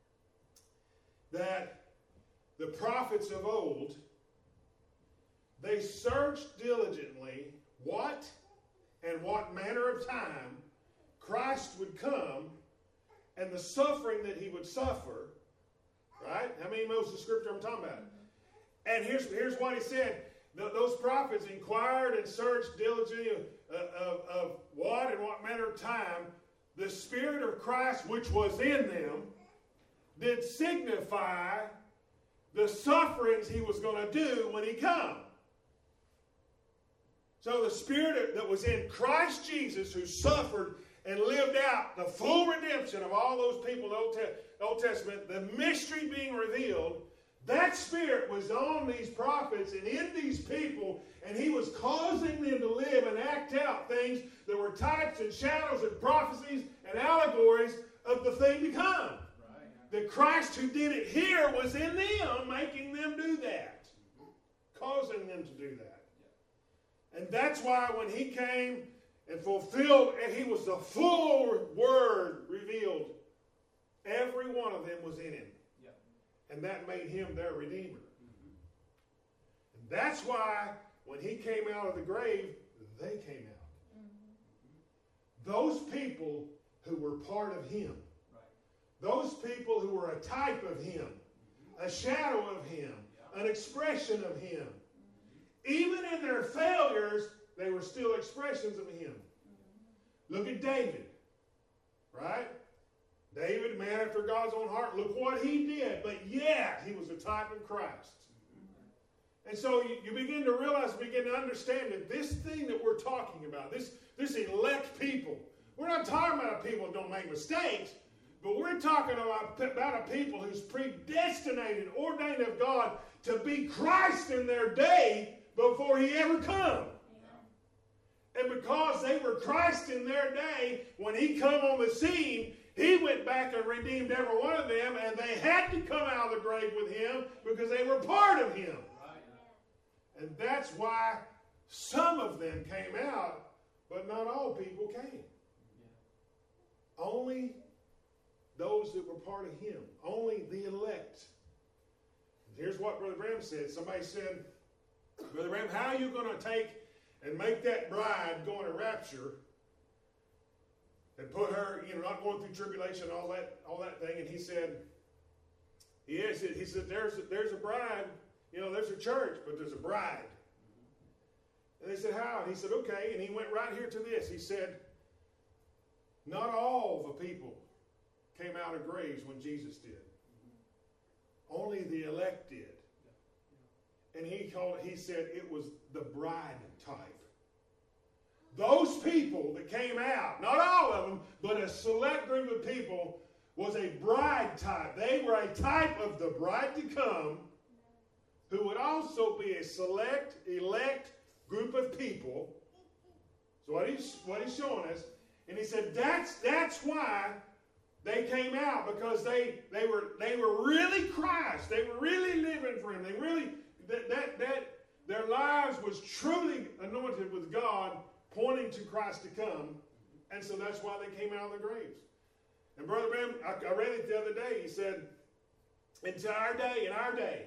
Speaker 1: that the prophets of old, they searched diligently what and what manner of time Christ would come and the suffering that he would suffer. Right? How many knows the scripture I'm talking about? And here's, here's what he said. Those prophets inquired and searched diligently of, of, of what and what manner of time the Spirit of Christ which was in them did signify the sufferings he was going to do when he come. So the Spirit that was in Christ Jesus, who suffered and lived out the full redemption of all those people in the Old, Te- Old Testament, the mystery being revealed, that Spirit was on these prophets and in these people, and he was causing them to live and act out things that were types and shadows and prophecies and allegories of the thing to come. Right. The Christ who did it here was in them, making them do that, causing them to do that. And that's why when he came and fulfilled, and he was the full word revealed, every one of them was in him. Yep. And that made him their Redeemer. Mm-hmm. And that's why when he came out of the grave, they came out. Mm-hmm. Those people who were part of him, right. Those people who were a type of him, mm-hmm. a shadow of him, yep. An expression of him, mm-hmm. Even in their failures, they were still expressions of him. Mm-hmm. Look at David, right? David, man after God's own heart, look what he did. But yet, he was a type of Christ. Mm-hmm. And so you, you begin to realize, begin to understand that this thing that we're talking about, this, this elect people, we're not talking about people who don't make mistakes, but we're talking about, about a people who's predestinated, ordained of God to be Christ in their day before he ever come. And because they were Christ in their day, when he come on the scene, he went back and redeemed every one of them, and they had to come out of the grave with him because they were part of him. Right. And that's why some of them came out, but not all people came. Yeah. Only those that were part of him. Only the elect. Here's what Brother Branham said. Somebody said, Brother Branham, how are you going to take and make that bride go in a rapture and put her, you know, not going through tribulation and all that, all that thing? And he said, yes, he said, there's a, there's a bride, you know, there's a church, but there's a bride. And they said, how? And he said, okay. And he went right here to this. He said, not all the people came out of graves when Jesus did. Only the elect did. And he called it, he said it was the bride type. Those people that came out, not all of them, but a select group of people, was a bride type. They were a type of the bride to come, who would also be a select, elect group of people. So what he's, what he's showing us, and he said that's, that's why they came out, because they, they, were, they were really Christ. They were really living for him. They really... That, that, that their lives was truly anointed with God, pointing to Christ to come. And so that's why they came out of the graves. And Brother Branham, I, I read it the other day. He said, into our day, in our day,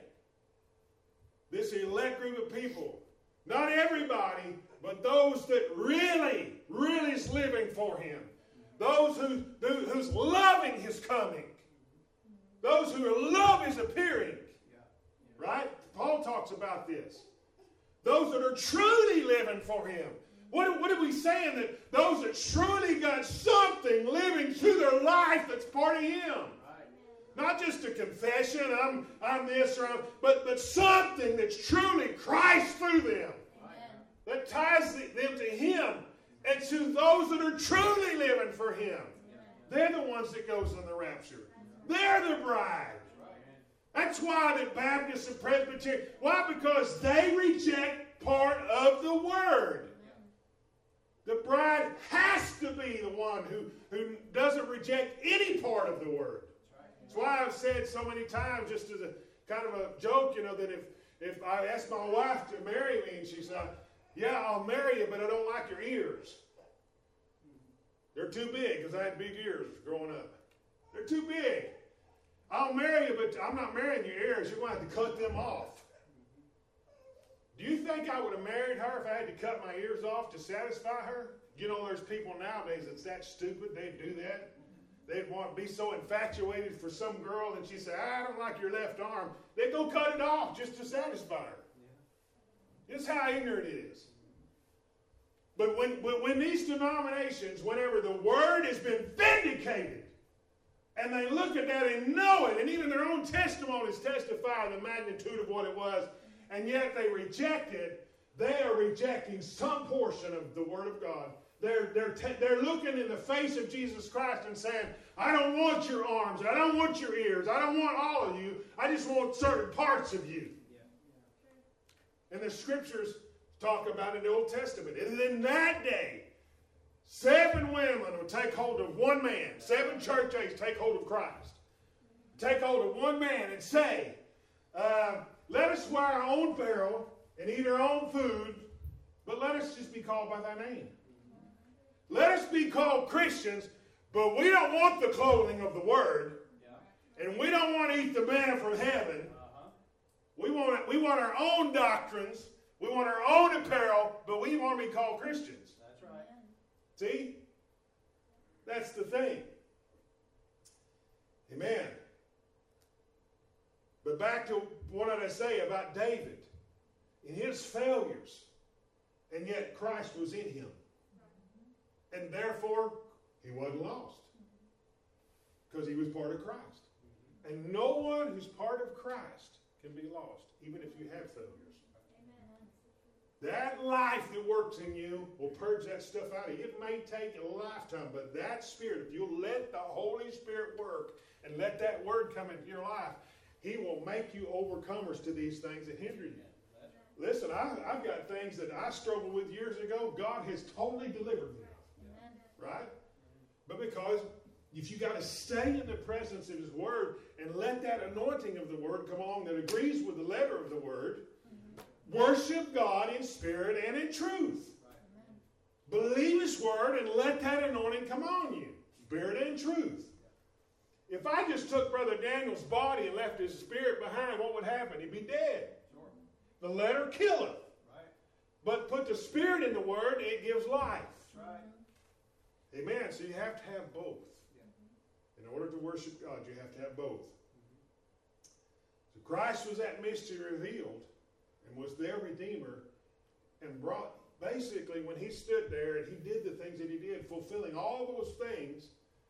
Speaker 1: this elect group of people, not everybody, but those that really, really is living for him. Those who, who who's loving his coming. Those who love his appearing. Right? Paul talks about this. Those that are truly living for him. What, what are we saying? That those that truly got something living through their life that's part of him. Right. Not just a confession, I'm, I'm this or I'm, but, but something that's truly Christ through them. Right. That ties them to him. And to those that are truly living for him. They're the ones that goes in the rapture. They're the bride. That's why the Baptists and Presbyterians, why? Because they reject part of the Word. The bride has to be the one who, who doesn't reject any part of the Word. That's why I've said so many times, just as a kind of a joke, you know, that if, if I asked my wife to marry me and she said, yeah, I'll marry you, but I don't like your ears. They're too big because I had big ears growing up. They're too big. I'll marry you, but I'm not marrying your ears. You're going to have to cut them off. Do you think I would have married her if I had to cut my ears off to satisfy her? You know, there's people nowadays that's that stupid. They'd do that. They'd want to be so infatuated for some girl, and she'd say, I don't like your left arm. They'd go cut it off just to satisfy her. Yeah. This is how ignorant it is. But when, when these denominations, whenever the word has been vindicated, and they look at that and know it, and even their own testimonies testify the magnitude of what it was, and yet they reject it, they are rejecting some portion of the Word of God. They're, they're, te- they're looking in the face of Jesus Christ and saying, I don't want your arms, I don't want your ears, I don't want all of you, I just want certain parts of you. Yeah. Yeah. And the Scriptures talk about in the Old Testament. And in that day, seven women will take hold of one man. Seven church ages take hold of Christ. Take hold of one man and say, uh, let us wear our own apparel and eat our own food, but let us just be called by thy name. Let us be called Christians, but we don't want the clothing of the Word, and we don't want to eat the manna from heaven. We want, we want our own doctrines. We want our own apparel, but we want to be called Christians.
Speaker 2: That's right.
Speaker 1: See? That's the thing. Amen. But back to what did I say about David? In his failures, and yet Christ was in him. And therefore, he wasn't lost. Because he was part of Christ. And no one who's part of Christ can be lost, even if you have failures. That life that works in you will purge that stuff out of you. It may take a lifetime, but that Spirit, if you'll let the Holy Spirit work and let that Word come into your life, He will make you overcomers to these things that hinder you. Listen, I, I've got things that I struggled with years ago. God has totally delivered me. Right? But because if you got to stay in the presence of His Word and let that anointing of the Word come along that agrees with the letter of the Word, worship God in spirit and in truth. Believe His Word and let that anointing come on you. Spirit and truth. If I just took Brother Daniel's body and left his spirit behind, what would happen? He'd be dead. Sure. The letter killeth. Right. But put the Spirit in the Word, it gives life. Right. Amen. So you have to have both. Yeah. In order to worship God, you have to have both. Mm-hmm. So Christ was that mystery revealed and was their Redeemer and brought, basically, when He stood there and He did the things that He did, fulfilling all those things,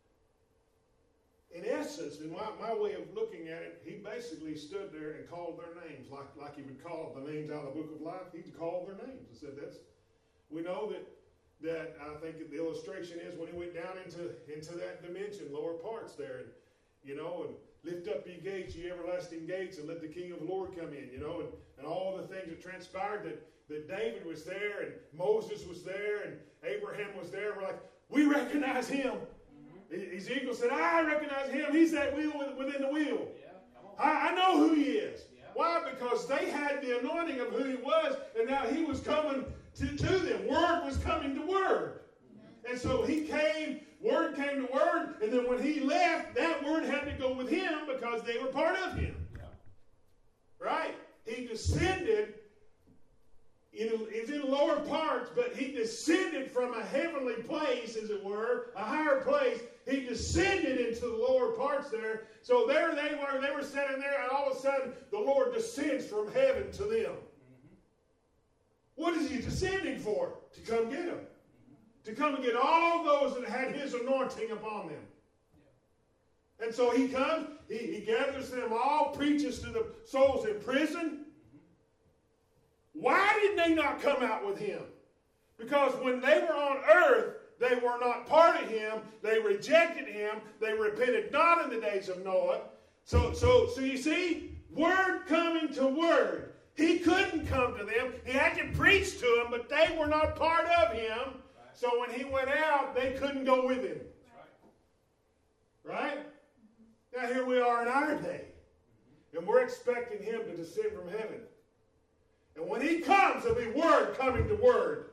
Speaker 1: in essence, in my, my way of looking at it, He basically stood there and called their names, like, like He would call the names out of the book of life. He called their names and said, "That's." We know that that I think the illustration is when He went down into into that dimension, lower parts there, and you know, and lift up ye gates, ye everlasting gates, and let the King of the Lord come in, you know, and, and all the things that transpired, that, that David was there, and Moses was there, and Abraham was there. We're like, we recognize him. Mm-hmm. Ezekiel said, I recognize him. He's that wheel within the wheel. Yeah, I, I know who he is. Yeah. Why? Because they had the anointing of who he was, and now he was coming to, to them. Word was coming to word. Mm-hmm. And so he came, word came to word, and then when he left, that word had to go with him because they were part of him. Yeah. Right? He descended, in, he's in lower parts, but he descended from a heavenly place, as it were, a higher place. He descended into the lower parts there. So there they were, they were sitting there, and all of a sudden, the Lord descends from heaven to them. Mm-hmm. What is he descending for? To come get them. To come and get all those that had his anointing upon them. And so he comes, he, he gathers them all, preaches to the souls in prison. Why did they not come out with him? Because when they were on earth, they were not part of him. They rejected him. They repented not in the days of Noah. So, so, so you see, word coming to word. He couldn't come to them. He had to preach to them, but they were not part of him. So when he went out, they couldn't go with him. Right? Now here we are in our day. And we're expecting him to descend from heaven. And when he comes, there'll be word coming to word.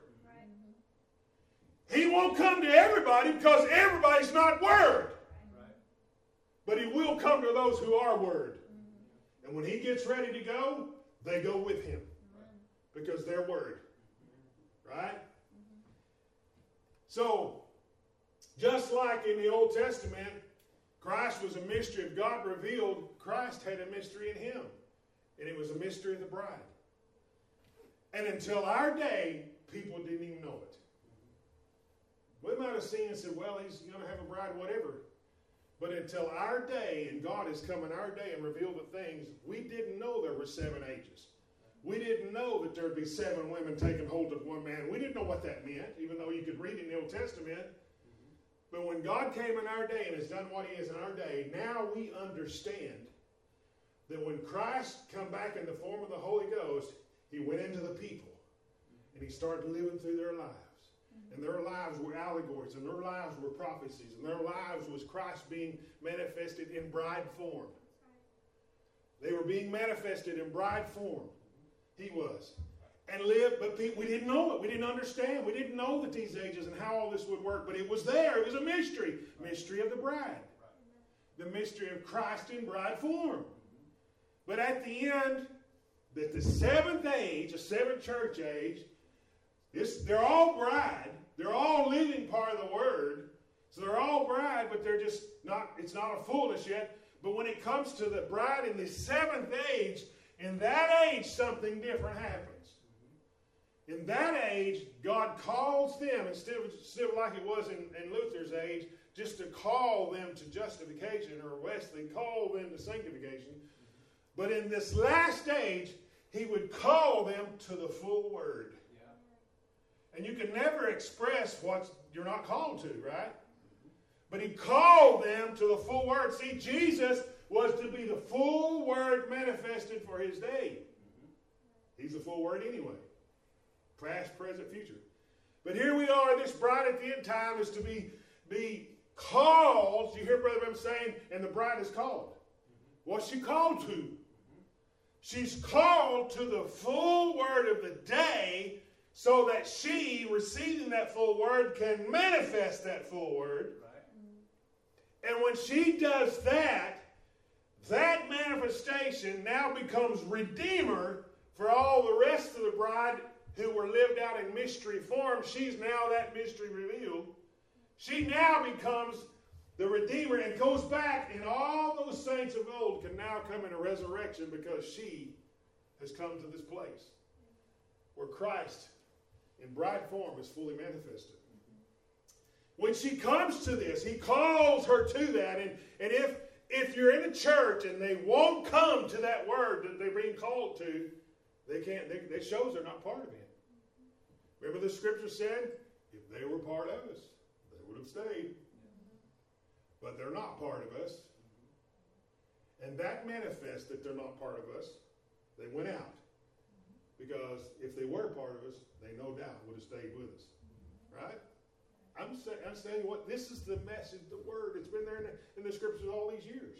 Speaker 1: He won't come to everybody because everybody's not word. But he will come to those who are word. And when he gets ready to go, they go with him. Because they're word. Right? So, just like in the Old Testament, Christ was a mystery of God revealed. Christ had a mystery in him. And it was a mystery of the bride. And until our day, people didn't even know it. We might have seen and said, well, he's going to have a bride, whatever. But until our day, and God has come in our day and revealed the things, we didn't know there were seven ages. We didn't know that there would be seven women taking hold of one man. We didn't know what that meant, even though you could read it in the Old Testament. But when God came in our day and has done what he is in our day, now we understand that when Christ come back in the form of the Holy Ghost, he went into the people and he started living through their lives. And their lives were allegories, and their lives were prophecies, and their lives was Christ being manifested in bride form. They were being manifested in bride form. He was. And lived, but we didn't know it. We didn't understand. We didn't know that these ages and how all this would work. But it was there. It was a mystery. Mystery of the bride. The mystery of Christ in bride form. But at the end, that the seventh age, the seventh church age, this, they're all bride. They're all living part of the word. So they're all bride, but they're just not, it's not a fullness yet. But when it comes to the bride in the seventh age, in that age, something different happens. In that age, God calls them, instead of, instead of like it was in, in Luther's age, just to call them to justification, or Wesley called them to sanctification. But in this last age, he would call them to the full word. And you can never express what you're not called to, right? But he called them to the full word. See, Jesus was to be the full word manifested for his day. He's the full word anyway. Past, present, future. But here we are, this bride at the end time is to be, be called. You hear Brother Branham saying, and the bride is called. What's she called to? She's called to the full word of the day, so that she, receiving that full word, can manifest that full word. Right. And when she does that, that manifestation now becomes redeemer for all the rest of the bride who were lived out in mystery form. She's now that mystery revealed. She now becomes the redeemer and goes back, and all those saints of old can now come in a resurrection because she has come to this place where Christ in bride form is fully manifested. When she comes to this, he calls her to that. And, and if, if you're in a church and they won't come to that word that they're being called to, they can't, they, they shows they're not part of it. Remember the scripture said, if they were part of us, they would have stayed. But they're not part of us. And that manifests that they're not part of us. They went out. Because if they were part of us, they no doubt would have stayed with us. Right? I'm, say, I'm saying what this is the message, the word. It's been there in the, in the scriptures all these years.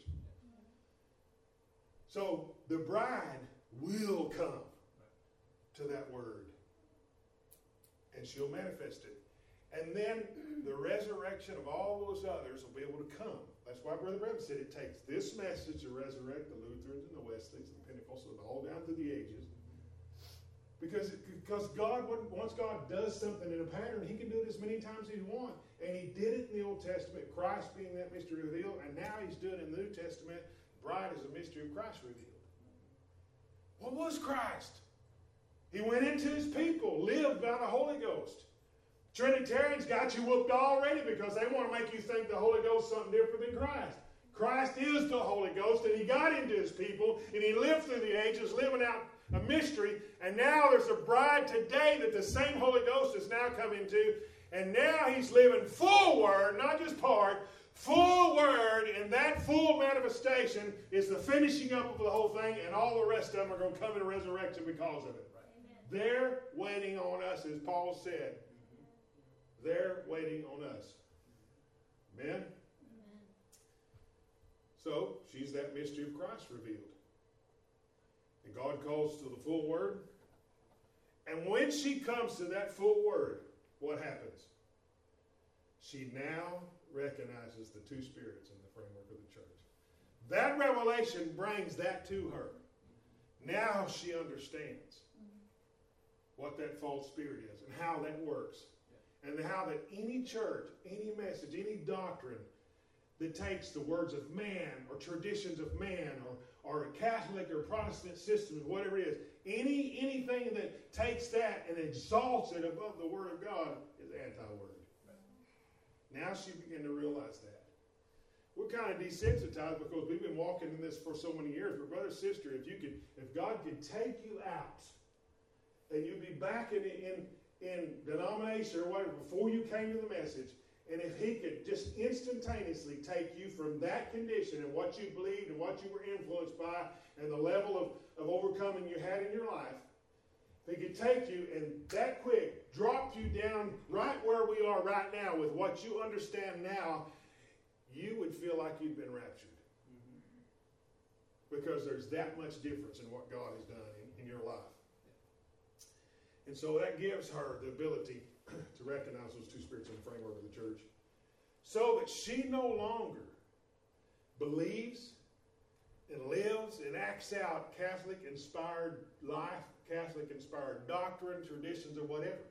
Speaker 1: So the bride will come to that word. And she'll manifest it. And then the resurrection of all those others will be able to come. That's why Brother Branham said it takes this message to resurrect the Lutherans and the Wesleys and the Pentecostals all down through the ages. Because, because God, once God does something in a pattern, he can do it as many times as he wants. And he did it in the Old Testament, Christ being that mystery revealed. And now he's doing it in the New Testament. Bride is a mystery of Christ revealed. What was Christ? He went into his people, lived by the Holy Ghost. Trinitarians got you whooped already because they want to make you think the Holy Ghost is something different than Christ. Christ is the Holy Ghost, and he got into his people, and he lived through the ages, living out a mystery, and now there's a bride today that the same Holy Ghost has now come into, and now he's living full word, not just part, full word, and that full manifestation is the finishing up of the whole thing, and all the rest of them are going to come in resurrection because of it. Amen. They're waiting on us, as Paul said. They're waiting on us. Amen? Amen? So, she's that mystery of Christ revealed. And God calls to the full word, And when she comes to that full word, what happens? She now recognizes the two spirits in the framework of the church. That revelation brings that to her. Now she understands what that false spirit is and how that works. And how that any church, any message, any doctrine that takes the words of man or traditions of man or, or a Catholic or Protestant system, whatever it is, any anything that takes that and exalts it above the Word of God is anti-Word. Now she began to realize that. We're kind of desensitized because we've been walking in this for so many years. But brother, sister, if you could, if God could take you out and you'd be back in in in denomination or whatever before you came to the message, and if he could just instantaneously take you from that condition and what you believed and what you were influenced by and the level of, of overcoming you had in your life, if he could take you and that quick drop you down right where we are right now with what you understand now, you would feel like you'd been raptured. Mm-hmm. Because there's that much difference in what God has done in, in your life. And so that gives her the ability to recognize those two spirits in the framework of the church, so that she no longer believes and lives and acts out Catholic-inspired life, Catholic-inspired doctrine, traditions, or whatever.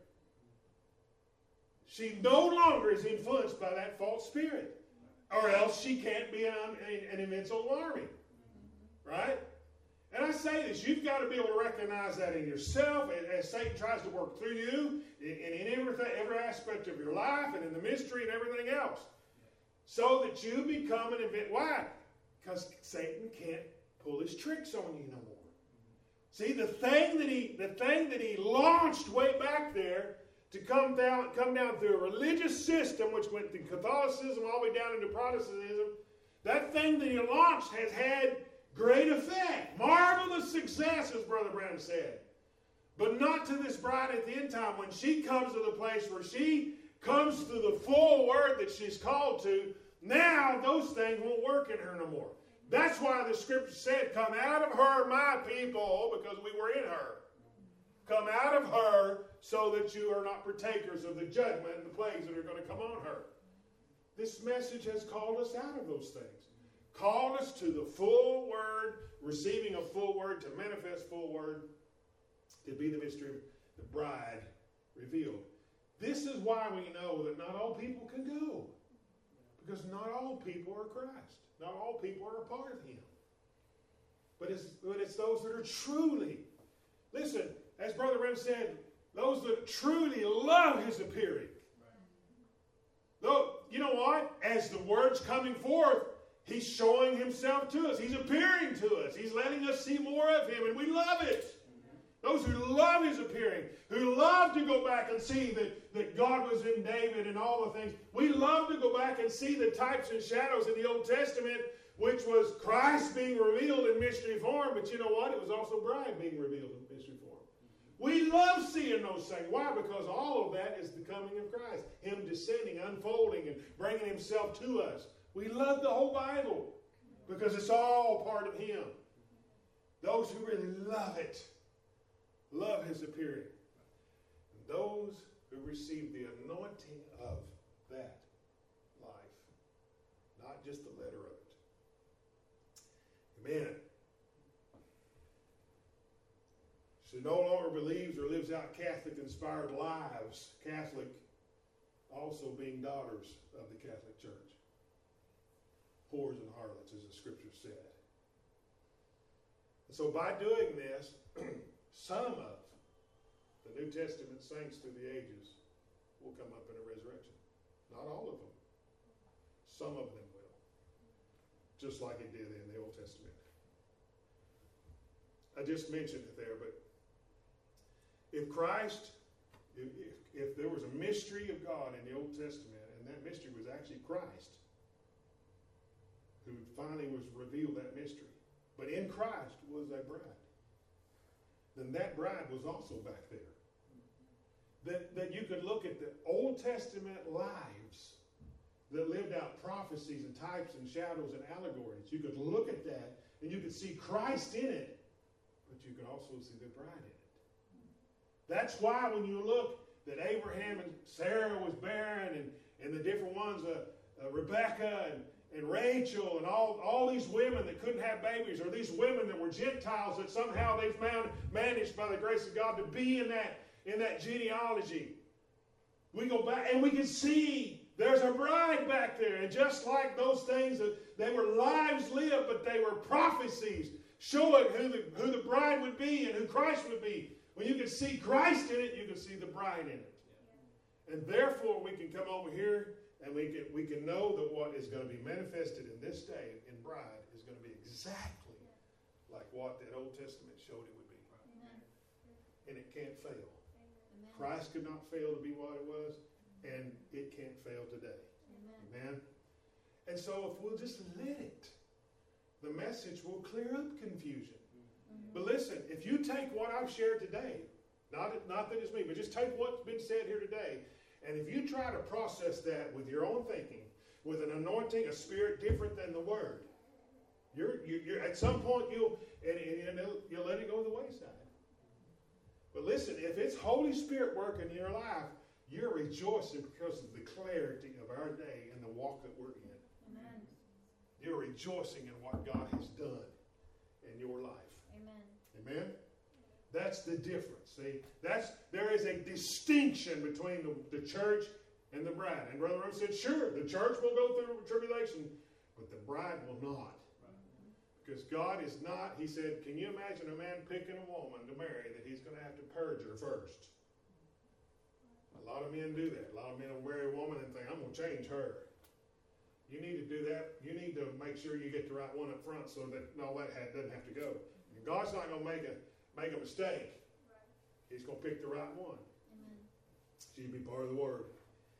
Speaker 1: She no longer is influenced by that false spirit, or else she can't be an, an invincible army, right? And I say this, you've got to be able to recognize that in yourself as Satan tries to work through you in, in everything, every aspect of your life and in the mystery and everything else. So that you become an event. Why? Because Satan can't pull his tricks on you no more. See, the thing that he, the thing that he launched way back there to come down, come down through a religious system, which went through Catholicism all the way down into Protestantism, that thing that he launched has had great effect. Marvelous success, as Brother Branham said. But not to this bride at the end time. When she comes to the place where she comes to the full word that she's called to, now those things won't work in her no more. That's why the scripture said, come out of her, my people, because we were in her. Come out of her so that you are not partakers of the judgment and the plagues that are going to come on her. This message has called us out of those things. Called us to the full word, receiving a full word, to manifest full word, to be the mystery of the bride revealed. This is why we know that not all people can go. Because not all people are Christ. Not all people are a part of him. But it's, but it's those that are truly, listen, as Brother Rem said, those that truly love his appearing. Though, you know what? As the word's coming forth, he's showing himself to us. He's appearing to us. He's letting us see more of him, and we love it. Those who love his appearing, who love to go back and see that, that God was in David and all the things. We love to go back and see the types and shadows in the Old Testament, which was Christ being revealed in mystery form. But you know what? It was also bride being revealed in mystery form. We love seeing those things. Why? Because all of that is the coming of Christ. Him descending, unfolding, and bringing himself to us. We love the whole Bible because it's all part of him. Those who really love it, love his appearing. And those who receive the anointing of that life, not just the letter of it. Amen. She no longer believes or lives out Catholic-inspired lives, Catholic also being daughters of the Catholic Church. Whores and harlots, as the scripture said. And so by doing this, some of the New Testament saints through the ages will come up in a resurrection. Not all of them. Some of them will. Just like it did in the Old Testament. I just mentioned it there, but if Christ, if, if, if there was a mystery of God in the Old Testament, and that mystery was actually Christ, who finally was revealed that mystery, but in Christ was a bride, then that bride was also back there. That, that you could look at the Old Testament lives that lived out prophecies and types and shadows and allegories. You could look at that and you could see Christ in it, but you could also see the bride in it. That's why when you look that Abraham and Sarah was barren, and, and the different ones, uh, uh, Rebecca and, and Rachel and all, all these women that couldn't have babies, or these women that were Gentiles that somehow they've found, managed by the grace of God to be in that, in that genealogy. We go back and we can see there's a bride back there. And just like those things, that they were lives lived, but they were prophecies showing who the, who the bride would be and who Christ would be. When you can see Christ in it, you can see the bride in it. And therefore, we can come over here and we can, we can know that what is going to be manifested in this day in bride is going to be exactly like what that Old Testament showed it would be. And it can't fail. Christ could not fail to be what it was, and it can't fail today. Amen. Amen. And so if we'll just let it, the message will clear up confusion. Mm-hmm. But listen, if you take what I've shared today, not, not that it's me, but just take what's been said here today, and if you try to process that with your own thinking, with an anointing, a spirit different than the Word, you're, you're, you're at some point you'll, and, and you'll let it go to the wayside. But listen, if it's Holy Spirit working in your life, you're rejoicing because of the clarity of our day and the walk that we're in. Amen. You're rejoicing in what God has done in your life. Amen. Amen? That's the difference. See, that's there is a distinction between the, the church and the bride. And Brother Rose said, sure, the church will go through tribulation, but the bride will not. Because God is not, he said, can you imagine a man picking a woman to marry that he's going to have to purge her first? A lot of men do that. A lot of men will marry a woman and think, I'm going to change her. You need to do that. You need to make sure you get the right one up front so that all that doesn't have to go. And God's not going to make a make a mistake. He's going to pick the right one. Amen. She'd be part of the Word.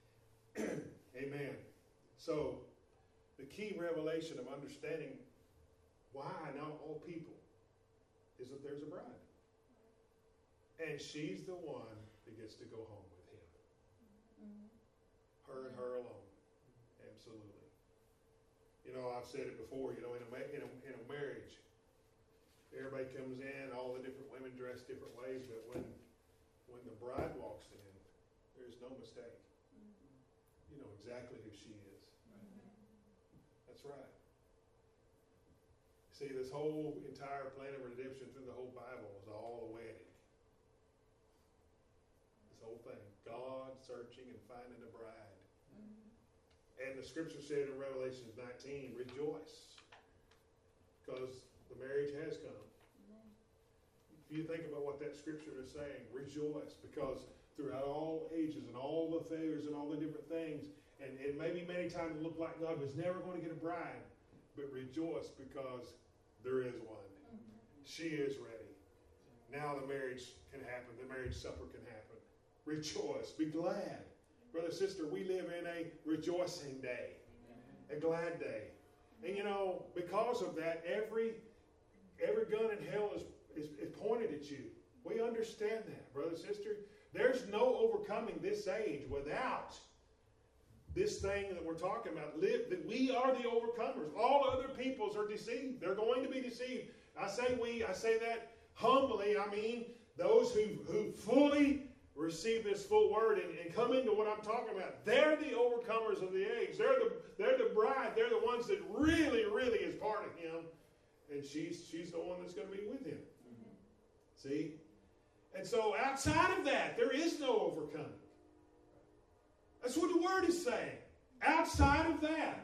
Speaker 1: Amen. So, the key revelation of understanding why not all people is that there's a bride. And she's the one that gets to go home with him. Mm-hmm. Her and her alone. Absolutely. You know, I've said it before, you know, in a, in a, in a marriage, everybody comes in, all the different women dress different ways, but when when the bride walks in, there's no mistake. Mm-hmm. You know exactly who she is. Mm-hmm. That's right. See, this whole entire plan of redemption through the whole Bible is all a wedding. This whole thing. God searching and finding a bride. Mm-hmm. And the scripture said in Revelation nineteen, rejoice. Because the marriage has come. Mm-hmm. If you think about what that scripture is saying, rejoice. Because throughout all ages and all the failures and all the different things, and, and maybe many times it looked like God was never going to get a bride, but rejoice because there is one. Mm-hmm. She is ready. Now the marriage can happen. The marriage supper can happen. Rejoice. Be glad. Brother, sister, we live in a rejoicing day. A glad day. And you know, because of that, every every gun in hell is, is, is pointed at you. We understand that, brother, sister. There's no overcoming this age without this thing that we're talking about, live, that we are the overcomers. All other peoples are deceived. They're going to be deceived. I say we, I say that humbly. I mean those who, who fully receive this full word and, and come into what I'm talking about. They're the overcomers of the age. They're the, they're the bride. They're the ones that really, really is part of him. And she's, she's the one that's going to be with him. Mm-hmm. See? And so outside of that, there is no overcoming. That's what the Word is saying. Outside of that,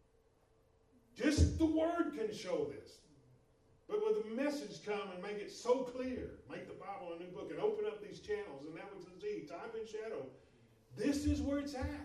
Speaker 1: just the Word can show this. But with the message come and make it so clear, make the Bible a new book and open up these channels and that was the Z, time and shadow. This is where it's at.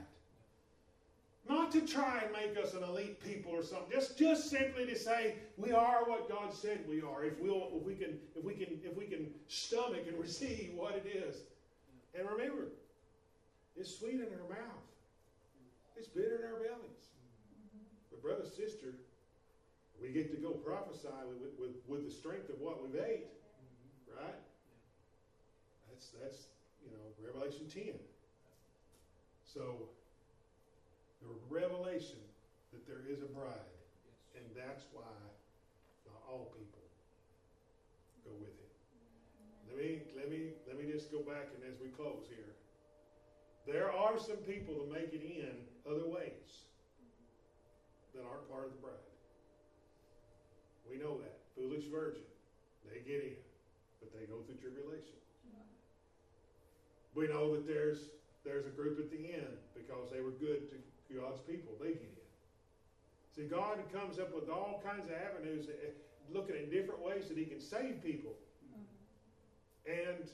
Speaker 1: Not to try and make us an elite people or something. Just, just simply to say we are what God said we are. If we'll, if we can, if we can, if we can stomach and receive what it is. And remember, it's sweet in our mouth. It's bitter in our bellies. But brother, sister, we get to go prophesy with, with, with the strength of what we've ate. Right? That's, that's you know, Revelation ten. So, the revelation that there is a bride. And that's why not all people go with him. Let me me let me let me just go back, and as we close here, there are some people that make it in other ways that aren't part of the bride. We know that. Foolish virgin, they get in, but they go through tribulation. We know that there's there's a group at the end because they were good to God's people. They get in. See, God comes up with all kinds of avenues, looking at different ways that he can save people. Mm-hmm. And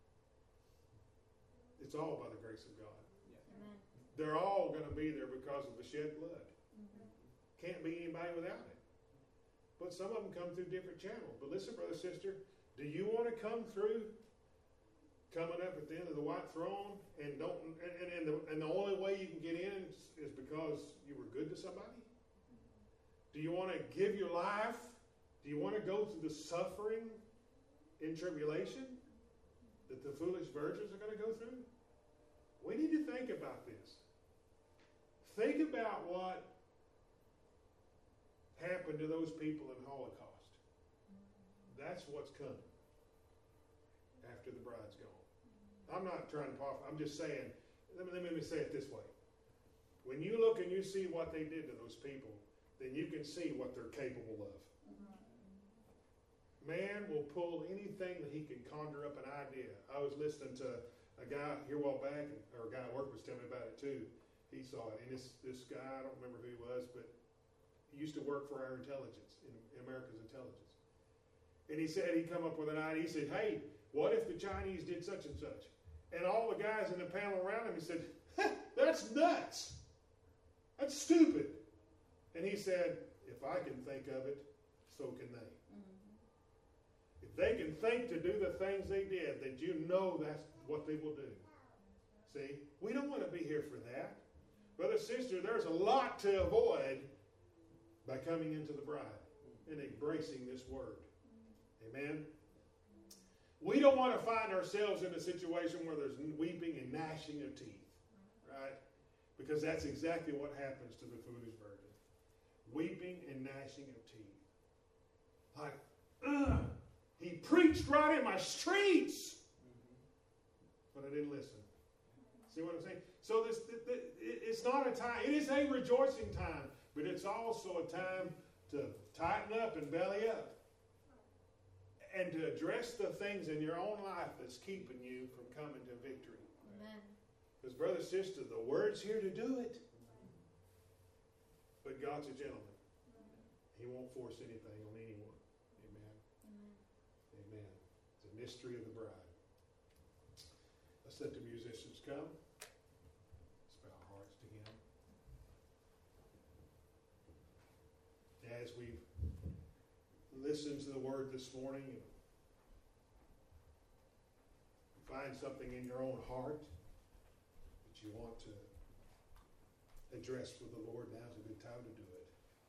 Speaker 1: it's all by the grace of God. Yeah. Amen. They're all going to be there because of the shed blood. Mm-hmm. Can't be anybody without it. But some of them come through different channels. But listen, brother, sister, do you want to come through coming up at the end of the white throne and don't and, and, the, and the only way you can get in is, is because you were good to somebody? Do you want to give your life? Do you want to go through the suffering in tribulation that the foolish virgins are going to go through? We need to think about this. Think about what happened to those people in Holocaust. That's what's coming after the bride's gone. I'm not trying to pop. I'm just saying, let me, let me say it this way. When you look and you see what they did to those people, then you can see what they're capable of. Man will pull anything that he can conjure up an idea. I was listening to a guy here a while back, or a guy at work was telling me about it too. He saw it, and this this guy, I don't remember who he was, but he used to work for our intelligence, in America's intelligence. And he said he'd come up with an idea. He said, hey, what if the Chinese did such and such? And all the guys in the panel around him, he said, that's nuts. That's stupid. And he said, if I can think of it, so can they. Mm-hmm. If they can think to do the things they did, then you know that's what they will do. See, we don't want to be here for that. Brother, sister, there's a lot to avoid by coming into the bride and embracing this word. Amen? We don't want to find ourselves in a situation where there's weeping and gnashing of teeth. Right? Because that's exactly what happens to the foolish virgin. Weeping and gnashing of teeth. Like, ugh, he preached right in my streets. But I didn't listen. See what I'm saying? So this, it's not a time, it is a rejoicing time, but it's also a time to tighten up and belly up. And to address the things in your own life that's keeping you from coming to victory. Amen. Because, brother, sister, the word's here to do it. But God's a gentleman. He won't force anything on anyone. Amen. Amen. Amen. It's a mystery of the bride. Let's let the musicians come. Let's bow our hearts to Him. As we've listened to the word this morning, and find something in your own heart that you want to address with the Lord, now's a good time to do it.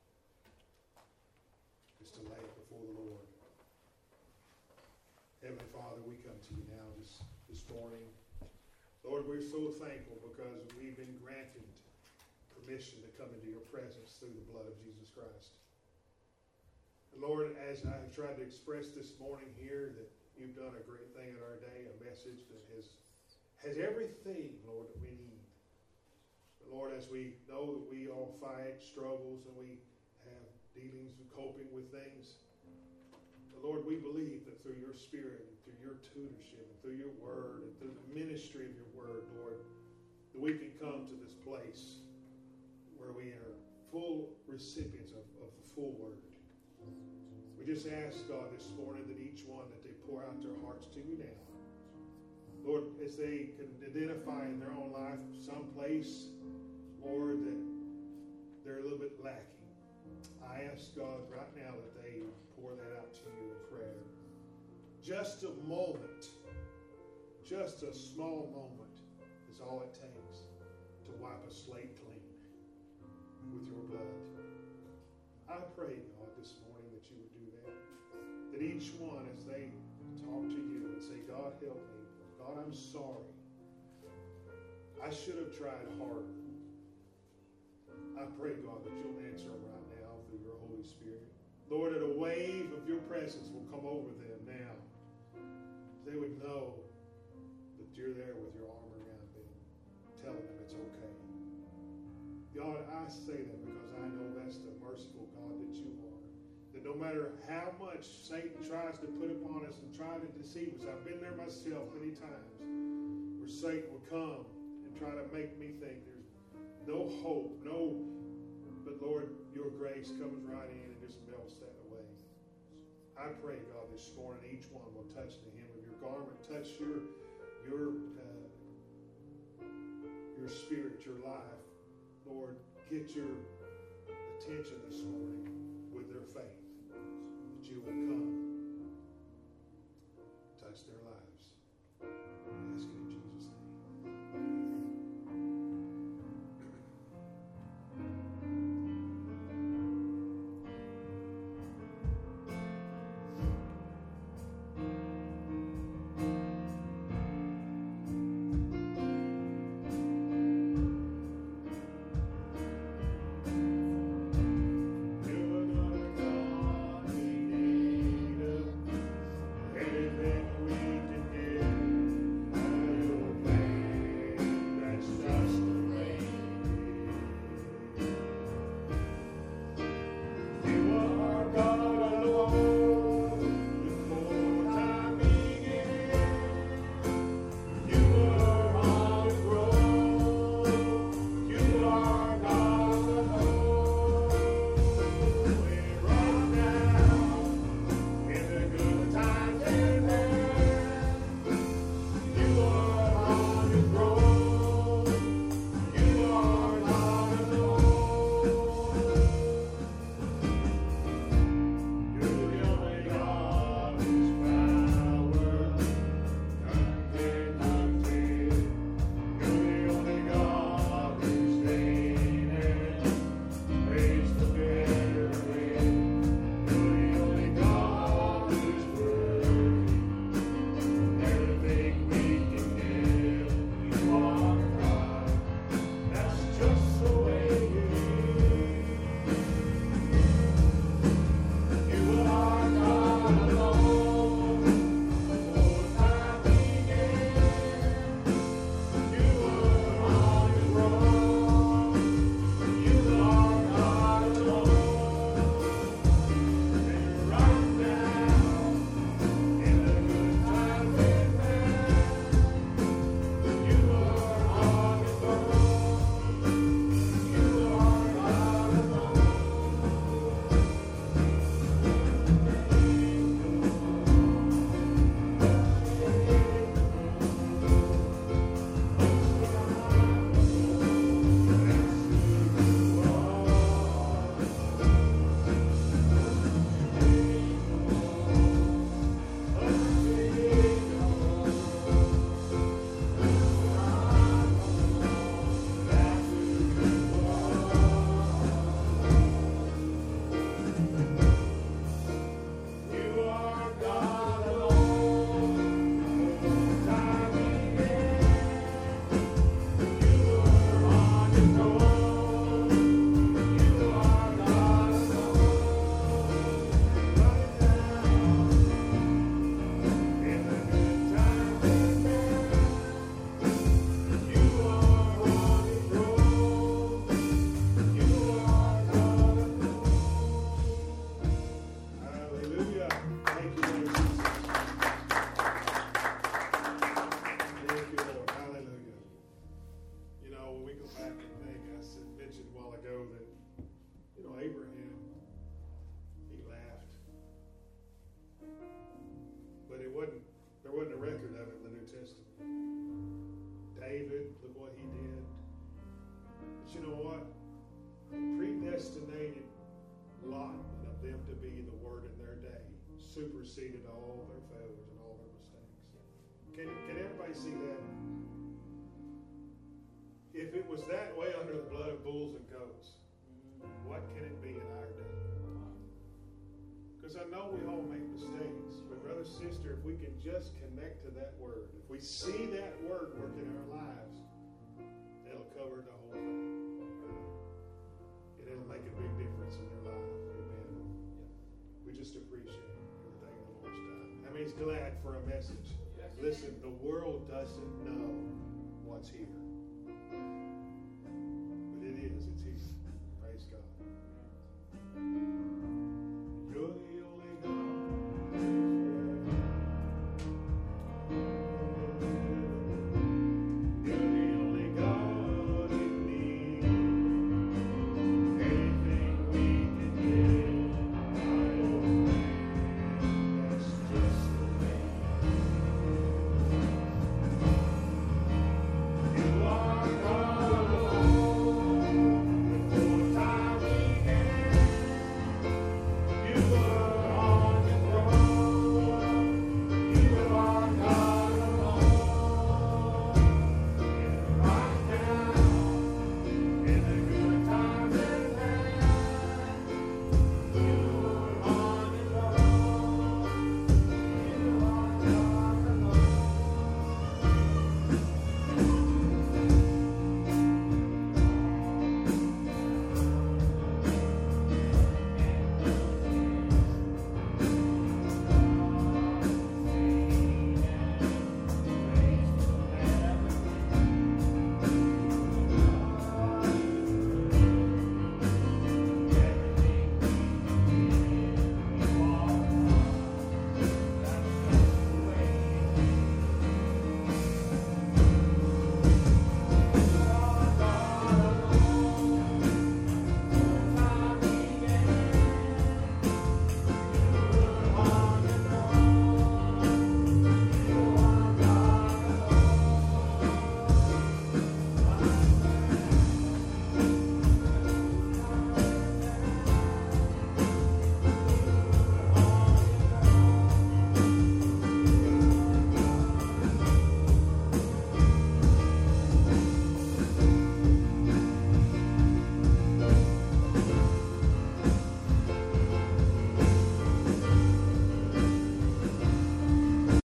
Speaker 1: Just to lay it before the Lord. Heavenly Father, we come to you now this, this morning. Lord, we're so thankful because we've been granted permission to come into your presence through the blood of Jesus Christ. And Lord, as I have tried to express this morning here, that you've done a great thing in our day, a message that has, has everything, Lord, that we need. But Lord, as we know that we all fight struggles and we have dealings with coping with things, but Lord, we believe that through your Spirit and through your tutorship and through your word and through the ministry of your word, Lord, that we can come to this place where we are full recipients of, of the full word. We just ask, God, this morning that each one, that they pour out their hearts to you now. Lord, as they can identify in their own life some place, Lord, that they're a little bit lacking. I ask, God, right now that they pour that out to you in prayer. Just a moment, just a small moment is all it takes to wipe a slate clean with your blood. I pray, God, this morning that you would do that. That each one, as they talk to you and say, God, help me. God, I'm sorry. I should have tried harder. I pray, God, that you'll answer them right now through your Holy Spirit. Lord, that a wave of your presence will come over them now. they would know that you're there with your arm around them, telling them it's okay. God, I say that because I know that's the merciful God that you are. That no matter how much Satan tries to put upon us and try to deceive us, I've been there myself many times, where Satan will come and try to make me think there's no hope, no, but Lord, your grace comes right in and just melts that away. I pray, God, this morning each one will touch the hem of your garment, touch your your uh, your spirit, your life. Lord, get your attention this morning with their faith, that you will come, touch their lives. I ask it in Jesus' name. Superseded all their failures and all their mistakes. Can, can everybody see that? If it was that way under the blood of bulls and goats, what can it be in our day? Because I know we all make mistakes, but brother, sister, if we can just connect to that word, if we see that word work in our lives, it'll cover the whole thing. And it'll make a big difference in your life. Amen. We just appreciate it. How many is glad for a message? Listen, the world doesn't know what's here. But it is, it's here.